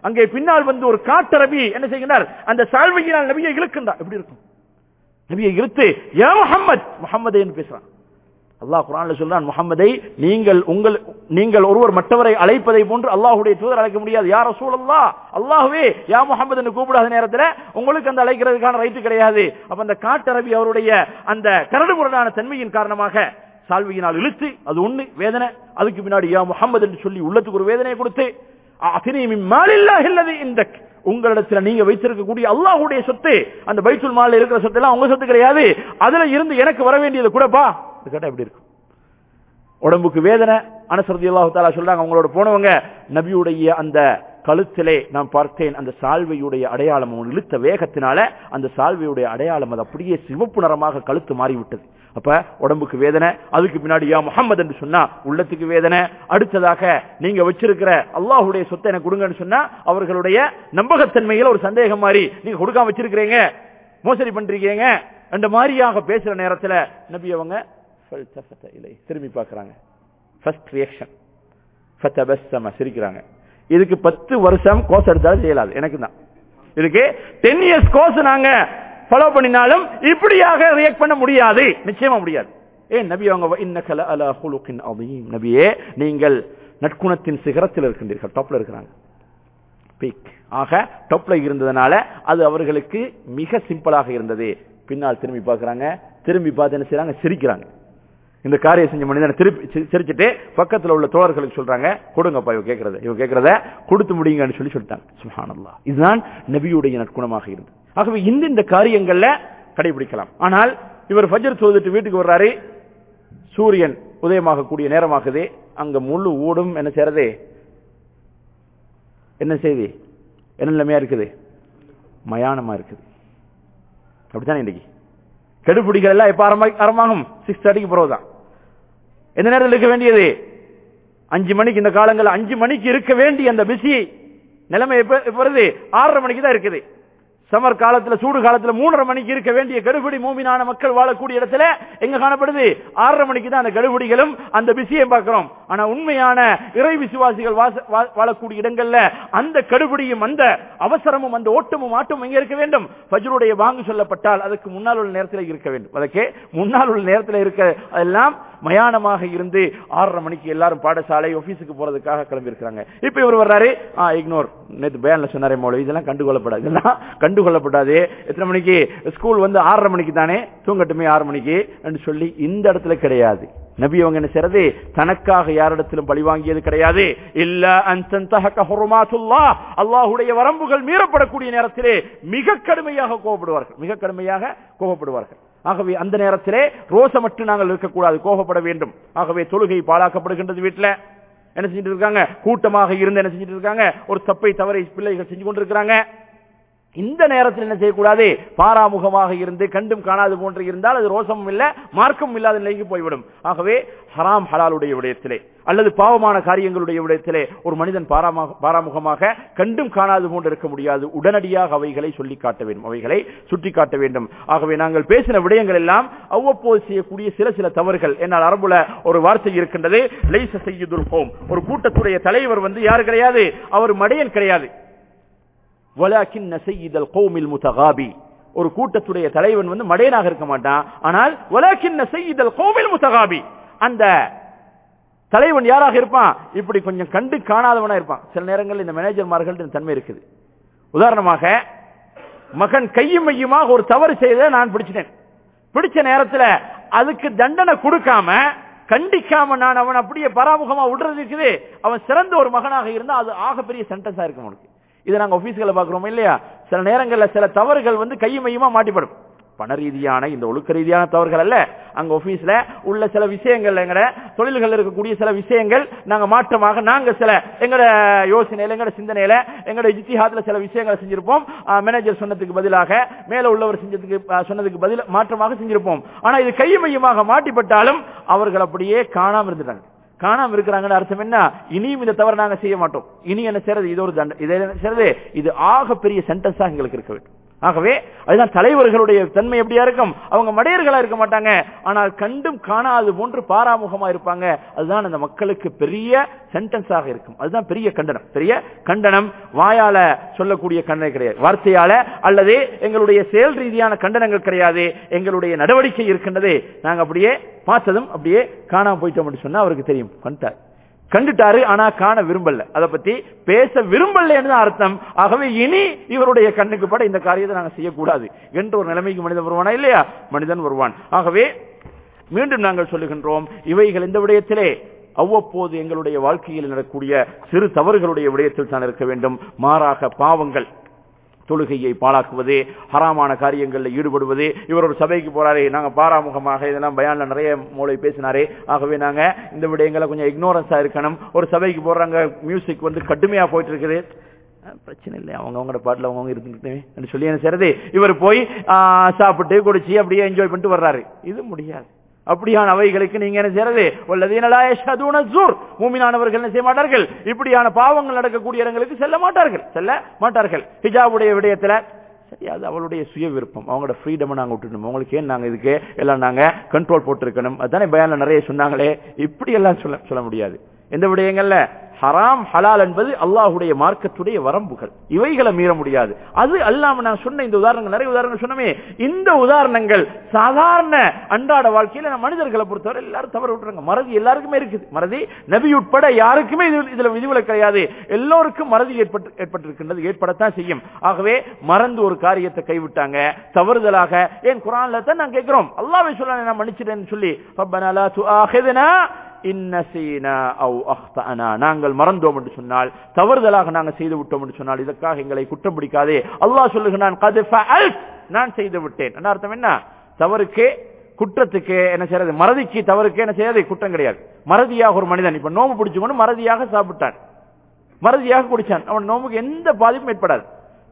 அங்கே பின்னால் வந்து ஒரு காட்டரபி என்ன செய்கிறார், அந்த சால்வையினால் நபியை இழுக்கின்றார். எப்படி இருக்கும்? நபியை இழுத்து யா முஹம்மத், முஹம்மதே என்று பேசுறான். அல்லாஹ் குர்ஆன்ல சொல்றான், முஹம்மதை நீங்கள் உங்கள் நீங்கள் ஒருவர் மற்றவரை அழைப்பதை போன்று அல்லாஹ்வுடைய தூதர் அழைக்க முடியாது. யா ரசூலல்லாஹ், அல்லாஹ்வே யா முஹம்மத் என்று கூப்பிடாத நேரத்தில் உங்களுக்கு அந்த அழைக்கிறதுக்கான ரைட்டு கிடையாது. அப்ப அந்த காட்டரபி அவருடைய அந்த கரடுமுரடான தன்மையின் காரணமாக சால்வையினால் இழுத்து, அது ஒண்ணு வேதனை. அதுக்கு பின்னாடி யா முஹம்மது என்று சொல்லி உள்ளத்துக்கு ஒரு வேதனையை கொடுத்து, உங்களிடத்தில் நீங்க வைத்திருக்கக்கூடிய அல்லாஹ்வுடைய சொத்து, அந்த பைத்துல் மால்ல இருக்கிற சொத்து எல்லாம் உங்க சொத்து கிடையாது, அதுல இருந்து எனக்கு வர வேண்டியது கூடப்பா. கேட்டா எப்படி இருக்கும்? உடம்புக்கு வேதனை. அனஸ் ரலியல்லாஹு தஆலா சொல்றாங்க, அவங்களோட போனவங்க நபியுடைய அந்த கழுத்திலே நான் பார்த்தேன் அந்த சால்வையுடைய அடையாளம், இழுத்த வேகத்தினால அந்த சால்வையுடைய அடையாளம் அது அப்படியே சிவப்பு நிறமாக கழுத்து மாறிவிட்டது. அப்ப உடம்புக்கு வேதனை. அதுக்கு பின்னாடி யா முஹம்மது என்று சொன்னா உள்ளத்துக்கு வேதனை. அடுத்ததாக நீங்க வச்சிருக்கிற அல்லாஹ்வுடைய சொத்தை எனக்கு கொடுங்கன்னு சொன்னா அவர்களுடைய நம்பகத்தன்மையில ஒரு சந்தேகம் மாதிரி, நீங்க கொடுக்காம வச்சிருக்கிறீங்க, மோசடி பண்றீங்க அந்த மாதிரியாக பேசுற நேரத்தில் நபி அவங்க திரும்பி பார்க்கிறாங்க. ஃபர்ஸ்ட் ரியாக்ஷன் ஃபதபஸ்ஸம, சிரிக்கிறாங்க. இதுக்கு பத்து வருஷம் கோர்ஸ் எடுத்தாலும் செய்யலாது. எனக்கு தான் இதுக்கு டென் இயர்ஸ் கோர்ஸ் நாங்க ஃபாலோ பண்ணினாலும் இப்படியாக ரியாக்ட் பண்ண முடியாது, நிச்சயமா முடியாது. ஏன் நபி அவங்க இன்னக லஅலா ஹுலுகின் அதீம், நபியே நீங்கள் நற்குணத்தின் சிகரத்தில் இருக்கின்றீர்கள், டாப்ல இருக்கிறாங்க. பீக் ஆக டாப்ல இருந்ததனால அது அவர்களுக்கு மிக சிம்பிளாக இருந்தது. பின்னால் திரும்பி பார்க்கறாங்க, திரும்பி பார்த்து என்ன செய்றாங்க, சிரிக்கிறாங்க. இந்த காரியம் செஞ்ச மனிதனை திருப்பி சிரிச்சுட்டு பக்கத்தில் உள்ள தோழர்களுக்கு சொல்றாங்க, கொடுங்கப்பா இவ கேட்கறத இவ கேட்கறத கொடுத்து முடியுங்கன்னு சொல்லி சொல்லிட்டாங்க. சுப்ஹானல்லாஹ், இதுதான் நபியுடைய நற்குணமாக இருந்தது. ஆகவே இந்த இந்த காரியங்கள்ல கடைபிடிக்கலாம். ஆனால் இவர் ஃபஜ்ர் தொழுதுட்டு வீட்டுக்கு வர்றாரு, சூரியன் உதயமாக கூடிய நேரமாகுது, அங்க முழு ஊடும் என்ன செய்யறது, என்ன செய்தி, என்ன நிலைமையா இருக்குது, மயானமா இருக்குது. அப்படித்தான் இன்னைக்கு கெடுபிடிகள் எல்லாம் எப்ப ஆரம்பமாகும், சிக்ஸ் தேர்ட்டிக்கு பிறகுதான். எந்த நேரத்தில் இருக்க வேண்டியது, அஞ்சு மணிக்கு. இந்த காலங்கள் அஞ்சு மணிக்கு இருக்க வேண்டிய அந்த பிஸி நிலைமை எப்ப வருது, ஆறரை மணிக்கு தான் இருக்குது. சமர் காலத்துல, சூடு காலத்துல மூணரை மணிக்கு இருக்க வேண்டிய கடுபிடி மூமினான மக்கள் வாழக்கூடிய இடத்துல எங்க காணப்படுது, ஆறரை மணிக்கு தான் அந்த கடுபிடிகளும் அந்த பிஸியை பார்க்கிறோம். ஆனா உண்மையான இறை விசுவாசிகள் வாழக்கூடிய இடங்கள்ல அந்த கடுபிடியும் அந்த அவசரமும் அந்த ஓட்டமும் ஆட்டமும் எங்க இருக்க வேண்டும், ஃபஜ்ருடைய பாங்கு சொல்லப்பட்டால் அதுக்கு முன்னால் உள்ள நேரத்தில் இருக்க வேண்டும். அதுக்கு முன்னால் உள்ள நேரத்தில் இருக்க அதெல்லாம் மயானமாக இருந்து ஆறரை மணிக்கு எல்லாரும் பாடசாலை ஆபீஸுக்கு போறதுக்காக கிளம்பி இருக்காங்க. இப்ப இவர் வர்றாரு, இக்னோர், நேற்று பயான்ல சொன்னாரே மௌலவி, இதெல்லாம் கண்டுகொள்ளப்படாது, இதெல்லாம் கண்டுகொள்ளப்படாது. எத்தனை மணிக்கு ஸ்கூல் வந்து ஆறரை மணிக்கு தானே, தூங்கட்டுமே ஆறு மணிக்கு என்று சொல்லி இந்த இடத்துல கிடையாது. நபி அவங்க என்ன செய்யறது, தனக்காக யாரிடத்திலும் பழி வாங்கியது கிடையாது. இல்ல அன்தஹக ஹுருமாத்துல்லாஹ், அல்லாஹ்வுடைய வரம்புகள் மீறப்படக்கூடிய நேரத்திலே மிக கடுமையாக கோபப்படுவார்கள், மிக கடுமையாக கோபப்படுவார்கள். ஆகவே அந்த நேரத்திலே ரோசமற்று நாங்கள் இருக்கக்கூடாது, கோபப்பட வேண்டும். ஆகவே தொழுகை பாழாக்கப்படுகின்றது. வீட்டில் என்ன செஞ்சுட்டு இருக்காங்க, கூட்டமாக இருந்து என்ன செஞ்சுட்டு இருக்காங்க, ஒரு தப்பை தவறை பிள்ளைகள் செஞ்சு கொண்டிருக்கிறாங்க. இந்த நேரத்தில் என்ன செய்யக்கூடாது, பாராமுகமாக இருந்து கண்டும் காணாது போன்று இருந்தால் அது ரோசமும் இல்ல, மார்க்கம் இல்லாத நிலைக்கு போய்விடும். ஆகவே ஹராம் ஹலாலுடைய விடயத்திலே அல்லது பாவமான காரியங்களுடைய விடயத்திலே ஒரு மனிதன் பாராமுகமாக கண்டும் காணாது போன்று இருக்க முடியாது. உடனடியாக அவைகளை சொல்லி காட்ட வேண்டும், அவைகளை சுட்டி காட்ட வேண்டும். ஆகவே நாங்கள் பேசின விடயங்கள் எல்லாம் அவ்வப்போது செய்யக்கூடிய சில சில தவறுகள். என்னால் அரபுல ஒரு வார்த்தை இருக்கின்றது, லைஸ சய்யிதுல் கௌம், ஒரு கூட்டத்துடைய தலைவர் வந்து யாரு கிடையாது, அவர் மடையன் கிடையாது. வலாக்கின்ன சய்யிதல் கௌமில் முத்தகாபி, ஒரு கூட்டத்துடைய தலைவன் வந்து மடையனாக இருக்க மாட்டான். ஆனால் வலாக்கின்ன சய்யிதல் கௌமில் முத்தகாபி, அந்த தலைவன் யாராக இருப்பான், இப்படி கொஞ்சம் கண்டு காணாதவனா இருப்பான். சில நேரங்களில் இந்த மேனேஜர்மார்கள் தன்மை இருக்குது. உதாரணமாக மகன் கையும் மையுமாக ஒரு தவறு செய்த நான் பிடிச்சிட்டேன், பிடிச்ச நேரத்தில் அதுக்கு தண்டனை கொடுக்காம கண்டிக்காம நான் அவன் அப்படியே பராமுகமா விடுறது இருக்குது, அவன் சிறந்த ஒரு மகனாக இருந்தா அது ஆகப்பெரிய சென்டென்ஸா இருக்கும் அவனுக்கு. இதை நாங்க ஆபீஸ்களை பாக்குறோம் இல்லையா, சில நேரங்களில் சில தவறுகள் வந்து கையும் மையுமா மாட்டிப்படும். பண ரீதியான இந்த ஒழுக்க ரீதியான தவறுகள் அல்ல, அங்க ஆபீஸ்ல உள்ள சில விஷயங்கள், எங்கட தொழில்கள் இருக்கக்கூடிய சில விஷயங்கள் நாங்க மாற்றமாக நாங்க சில எங்கட யோசனையில எங்கட சிந்தனையில எங்கட இஜ்திஹாத்ல சில விஷயங்களை செஞ்சிருப்போம். மேனேஜர் சொன்னதுக்கு பதிலாக மேல உள்ளவர் செஞ்சதுக்கு சொன்னதுக்கு பதில் மாற்றமாக செஞ்சிருப்போம். ஆனா இது கையும் மையுமாக மாட்டிப்பட்டாலும் அவர்கள் அப்படியே காணாம இருந்துட்டாங்க. காணாம இருக்கிறாங்கன்னு அர்த்தம் என்ன, இனியும் இந்த தவறு நாங்க செய்ய மாட்டோம், இனி என்ன செய்யறது, இது ஒரு தண்டனை, இது என்ன செய்யறது, இது ஆக பெரிய சென்டென்ஸா எங்களுக்கு இருக்க வேண்டும். ஆகவே அதுதான் தலைவர்களுடைய தன்மை எப்படியா இருக்கும், அவங்க மடையர்களா இருக்க மாட்டாங்க, ஆனால் கண்டும் காணாது போன்று பாராமுகமா இருப்பாங்க. அதுதான் அந்த மக்களுக்கு பெரிய சென்டென்ஸாக இருக்கும். அதுதான் பெரிய கண்டனம். பெரிய கண்டனம் வாயால சொல்லக்கூடிய கண்டனம் கிடையாது, வார்த்தையால அல்லது எங்களுடைய செயல் ரீதியான கண்டனங்கள் கிடையாது, எங்களுடைய நடவடிக்கை இருக்கின்றதே. நாங்க அப்படியே பார்த்ததும் அப்படியே காணாம போயிட்டோம் சொன்னா அவருக்கு தெரியும், கண்டார் கண்டுட்டாரு, ஆனா காண விரும்பல, அதை பத்தி பேச விரும்பல என்று அர்த்தம். ஆகவே இனி இவருடைய கண்ணுக்கு பட இந்த காரியத்தை நாங்கள் செய்யக்கூடாது என்ற ஒரு நிலைமைக்கு மனிதன் வருவானா இல்லையா? மனிதன் வருவான். ஆகவே மீண்டும் நாங்கள் சொல்லுகின்றோம், இவைகள் இந்த விடயத்திலே அவ்வப்போது எங்களுடைய வாழ்க்கையில் நடக்கக்கூடிய சிறு தவறுகளுடைய விடயத்தில் தான் இருக்க வேண்டும். மாறாக பாவங்கள், தொழுகையை பாழாக்குவது, ஹராமான காரியங்களில் ஈடுபடுவது. இவர் ஒரு சபைக்கு போறாரு, நாங்க பாராமுகமாக இதெல்லாம் பயான்ல நிறைய மூளை பேசினாரே, ஆகவே நாங்க இந்த விடயங்களை கொஞ்சம் இக்னோரன்ஸா இருக்கணும். ஒரு சபைக்கு போறாங்க, மியூசிக் வந்து கடுமையா போயிட்டு இருக்குது, பிரச்சனை இல்லை, அவங்க அவங்களோட பாட்டுல அவங்க இருந்துட்டு சொல்லி என்ன செய்யறது, இவர் போய் சாப்பிட்டு குடிச்சு அப்படியே என்ஜாய் பண்ணிட்டு வர்றாரு. இது முடியாது. அப்படியான அவைகளுக்கு நீங்க என்ன செய்யறது, மூமினானவர்கள் என்ன செய்ய மாட்டார்கள், இப்படியான பாவங்கள் நடக்கக்கூடிய இடங்களுக்கு செல்ல மாட்டார்கள் செல்ல மாட்டார்கள் ஹிஜாபுடைய விடயத்துல சரி, அது அவளுடைய சுய விருப்பம், அவங்களோட ஃப்ரீடம் நாங்க விட்டுட்டோம், அவங்களுக்கு ஏன் நாங்க இதுக்கு எல்லாம் நாங்க கண்ட்ரோல் போட்டு இருக்கணும். அதுதானே பயான்ல நிறைய சொன்னாங்களே, இப்படி எல்லாம் சொல்ல சொல்ல முடியாது. எந்த விடயங்கள்ல ஹராம் ஹலால் என்பது அல்லாஹுடைய மார்க்கத்துடைய வரம்புகள், இவைகளை மீற முடியாது. அது அல்லாம நான் சொன்ன இந்த உதாரணங்கள், நிறைய உதாரணங்கள் சொன்னமே, இந்த உதாரணங்கள் சாதாரண அன்றாட வாழ்க்கையில மனிதர்களை பொறுத்தவரை எல்லாரும் தவறு விட்டுறாங்க. மறதி எல்லாருக்குமே இருக்குது, மறதி நபி உட்பட யாருக்குமே இதுல விதிவிலக்கு கிடையாது. எல்லோருக்கும் மறதி ஏற்பட்டு ஏற்பட்டிருக்கின்றது, ஏற்படத்தான் செய்யும். ஆகவே மறந்து ஒரு காரியத்தை கைவிட்டாங்க தவறுதலாக. ஏன் குர்ஆன்ல தான் நான் கேட்கிறோம், அல்லாஹ்வே சொல்றானே நான் மன்னிச்சிட்டேன்னு சொல்லி, ரப்பனா லா துஆஹிதுனா இன்னசீனா அவ் அக்தஅனா, நாங்கள் மறந்தோம் என்று சொன்னால், தவறுதலாக நாங்கள் செய்து விட்டோம் என்று சொன்னால் இதற்காக எங்களை குற்றம் பிடிக்காதே. அல்லாஹ் சொல்லுகிறான், கத் ஃபஅல்த், நான் செய்து விட்டேன். என்ன அர்த்தம், என்ன தவறுக்கு குற்றத்துக்கு என்ன செய்யறது, மறதிக்கு தவறுக்கு என்ன செய்யறது குற்றம் கிடையாது. மறதியாக ஒரு மனிதன் இப்ப நோம்பு பிடிச்சுக்கொண்டு மறதியாக சாப்பிட்டான், மறதியாக குடிச்சான், அவன் நோம்புக்கு எந்த பாதிப்பும் ஏற்படாது.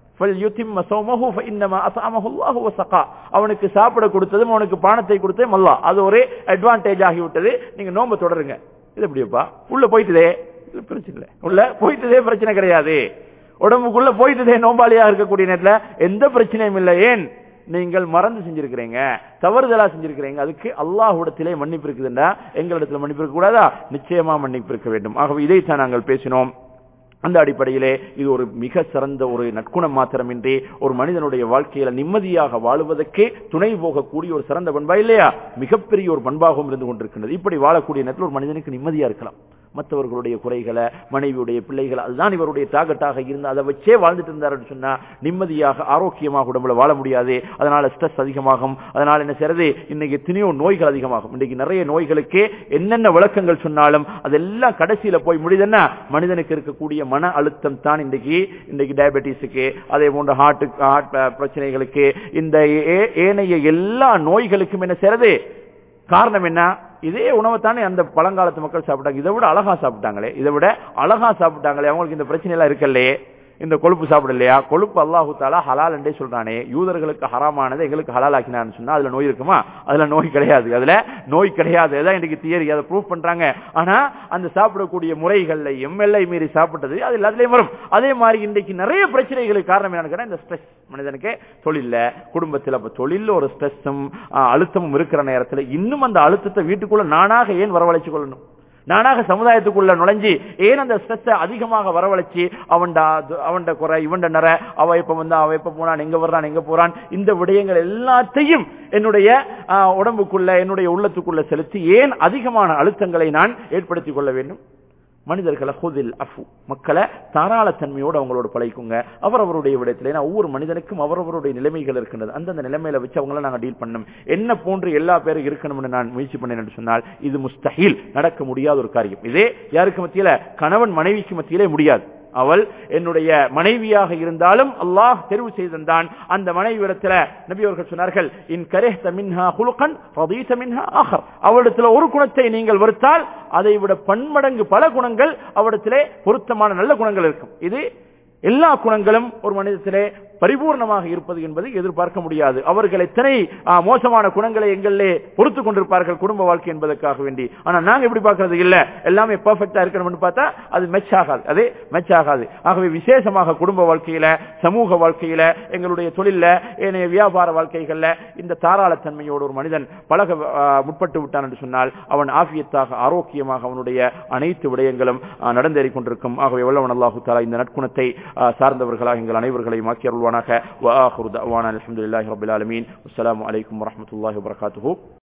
அவனுக்கு சாப்பிட கொடுத்ததும் அவனுக்கு பானத்தை கொடுத்ததும் அல்லாஹ், அது ஒரு அட்வான்டேஜ் ஆகிவிட்டது. நீங்க நோம்பு தொடருங்க. இது எப்படிப்பா, உள்ள போயிட்டுதே பிரச்சனை இல்லை, உள்ள போயிட்டுதே பிரச்சனை கிடையாது, உடம்புக்குள்ள போயிட்டுதே நோம்பாளியாக இருக்கக்கூடிய நேரத்தில் எந்த பிரச்சனையும் இல்லை. ஏன், நீங்கள் மறந்து செஞ்சிருக்கிறீங்க, தவறுதலா செஞ்சிருக்கிறீங்க, அதுக்கு அல்லாஹ்விடத்திலே மன்னிப்பு இருக்குதுன்னா எங்களிடத்துல மன்னிப்பு இருக்க கூடாதா? நிச்சயமா மன்னிப்பு இருக்க வேண்டும். ஆகவே இதைத்தான் நாங்கள் பேசினோம். அந்த அடிப்படையிலே இது ஒரு மிக சிறந்த ஒரு நற்குணம் மாத்திரமின்றி ஒரு மனிதனுடைய வாழ்க்கையில நிம்மதியாக வாழுவதற்கு துணை போகக்கூடிய ஒரு சிறந்த பண்பா இல்லையா? மிகப்பெரிய ஒரு பண்பாகவும் இருந்து கொண்டிருக்கின்றது. இப்படி வாழக்கூடிய நேரத்தில் ஒரு மனிதனுக்கு நிம்மதியா இருக்கலாம். மற்றவர்களுடைய குறைகளை, மனைவியுடைய பிள்ளைகளை, அதுதான் இவருடைய டார்கெட்டாக இருந்து அதை வச்சே வாழ்ந்துட்டு இருந்தாருன்னு சொன்னா நிம்மதியாக ஆரோக்கியமாக உடம்புல வாழ முடியாது. அதனால ஸ்ட்ரெஸ் அதிகமாகும். அதனால என்ன செய்யறது, இன்னைக்கு எத்தனையோ நோய்கள் அதிகமாகும். இன்னைக்கு நிறைய நோய்களுக்கு என்னென்ன விளக்கங்கள் சொன்னாலும் அதெல்லாம் கடைசியில போய் முடியுதுன்னா மனிதனுக்கு இருக்கக்கூடிய மன அழுத்தம் தான். இன்றைக்கு இன்றைக்கு டயபெட்டிஸுக்கு, அதே போன்ற ஹார்ட் ஹார்ட் பிரச்சனைகளுக்கு, இந்த ஏனைய எல்லா நோய்களுக்கும் என்ன செய்யறது காரணம் என்ன? இதே உணவை தானே அந்த பழங்காலத்து மக்கள் சாப்பிட்டாங்க. இதை விட அழகா சாப்பிட்டாங்களே, இதை விட அழகா சாப்பிட்டாங்களே, அவங்களுக்கு இந்த பிரச்சனை எல்லாம் இருக்கலையே, இந்த கொழுப்பு சாப்பிடலையா? கொழுப்பு அல்லாஹு தஆலா ஹலால் என்றே சொல்றானே, யூதர்களுக்கு ஹராமானது எங்களுக்கு ஹலால் ஆக்கினான்னு சொன்னா அதுல நோய் இருக்குமா? அதுல நோய் கிடையாது, அதுல நோய் கிடையாது. அதான் இன்னைக்கு தியரி, அதை ப்ரூவ் பண்றாங்க. ஆனா அந்த சாப்பிடக்கூடிய முறைகள்ல எம்எல்ஐ மீறி சாப்பிட்டது அது எல்லாத்துலயும் வரும். அதே மாதிரி இன்றைக்கு நிறைய பிரச்சனைகளுக்கு காரணம் என்னன்னு, இந்த ஸ்ட்ரெஸ். மனிதனுக்கு தொழில, குடும்பத்தில் அப்ப தொழில ஒரு ஸ்ட்ரெஸ்ஸும் அழுத்தமும் இருக்கிற நேரத்தில் இன்னும் அந்த அழுத்தத்தை வீட்டுக்குள்ள நானாக ஏன் வரவழைச்சு கொள்ளணும்? நானாக சமுதாயத்துக்குள்ள நுழைஞ்சி ஏன் அந்த ஸ்ட்ரெஸ்ஸை அதிகமாக வரவழைச்சு அவன்டா அவன்ட குறை இவன்ட நர, அவ எப்ப வந்தா அவ எப்ப போனான், எங்க வர்றான் எங்க போறான், இந்த விடயங்கள் எல்லாத்தையும் என்னுடைய உடம்புக்குள்ள என்னுடைய உள்ளத்துக்குள்ள செலுத்தி ஏன் அதிகமான அழுத்தங்களை நான் ஏற்படுத்திக் கொள்ள வேண்டும்? மனிதர்களை ஹுதில் அஃபு, மக்களை தாராளத்தன்மையோடு அவங்களோட பழகிக்குங்க. அவரவருடைய விடயத்தில் ஒவ்வொரு மனிதனுக்கும் அவரவருடைய நிலைமைகள் இருக்கின்றது. அந்தந்த நிலைமையில வச்சு அவங்கள நாங்கள் டீல் பண்ணணும். என்ன போன்று எல்லா பேரும் இருக்கணும்னு நான் முயற்சி பண்ணேன் என்று சொன்னால் இது முஸ்தஹீல், நடக்க முடியாத ஒரு காரியம். இதே யாருக்கு மத்தியில, கணவன் மனைவிக்கு மத்தியிலே முடியாது. அவள் என்னுடைய மனைவியாக இருந்தாலும் அல்லாஹ் தெரிவு செய்தான். அந்த மனைவியிடத்தில் நபி அவர்கள் சொன்னார்கள், இன் கரஹ்த மின்ஹா குலுகன் ரதீத மின்ஹா ஆகர், அவளிடத்தில் ஒரு குணத்தை நீங்கள் வெறுத்தால் அதை விட பன்மடங்கு பல குணங்கள் அவளிடத்திலே பொருத்தமான நல்ல குணங்கள் இருக்கும். இது எல்லா குணங்களும் ஒரு மனிதத்திலே பரிபூர்ணமாக இருப்பது என்பதை எதிர்பார்க்க முடியாது. அவர்கள் எத்தனை மோசமான குணங்களை எங்களே பொறுத்து கொண்டிருப்பார்கள் குடும்ப வாழ்க்கை என்பதற்காக வேண்டி. ஆனா நாங்க எப்படி பார்க்கறது இல்ல, எல்லாமே பெர்ஃபெக்ட்டா இருக்கணும்னு பார்த்தா அது மெச் ஆகாது, அதே மெச் ஆகாது. ஆகவே விசேஷமாக குடும்ப வாழ்க்கையில, சமூக வாழ்க்கையில, எங்களுடைய தொழில, ஏனைய வியாபார வாழ்க்கைகள்ல இந்த தாராளத்தன்மையோடு ஒரு மனிதன் பழக முற்பட்டு விட்டான் என்று சொன்னால் அவன் ஆஃபியத்தாக ஆரோக்கியமாக அவனுடைய அனைத்து விடயங்களும் நடந்தேறிக் கொண்டிருக்கும். ஆகவே வல்லவன் அல்லாஹு தஆலா இந்த நற்குணத்தை சார்ந்தவர்களாக எங்கள் அனைவர்களையும் ஆக்கி அருள்வானாக. வஆகிரு தஅவானா அல்ஹம்துலில்லாஹி ரப்பில் ஆலமீன். அஸ்ஸலாமு அலைக்கும் வரஹ்மத்துல்லாஹி வபரகாத்துஹு.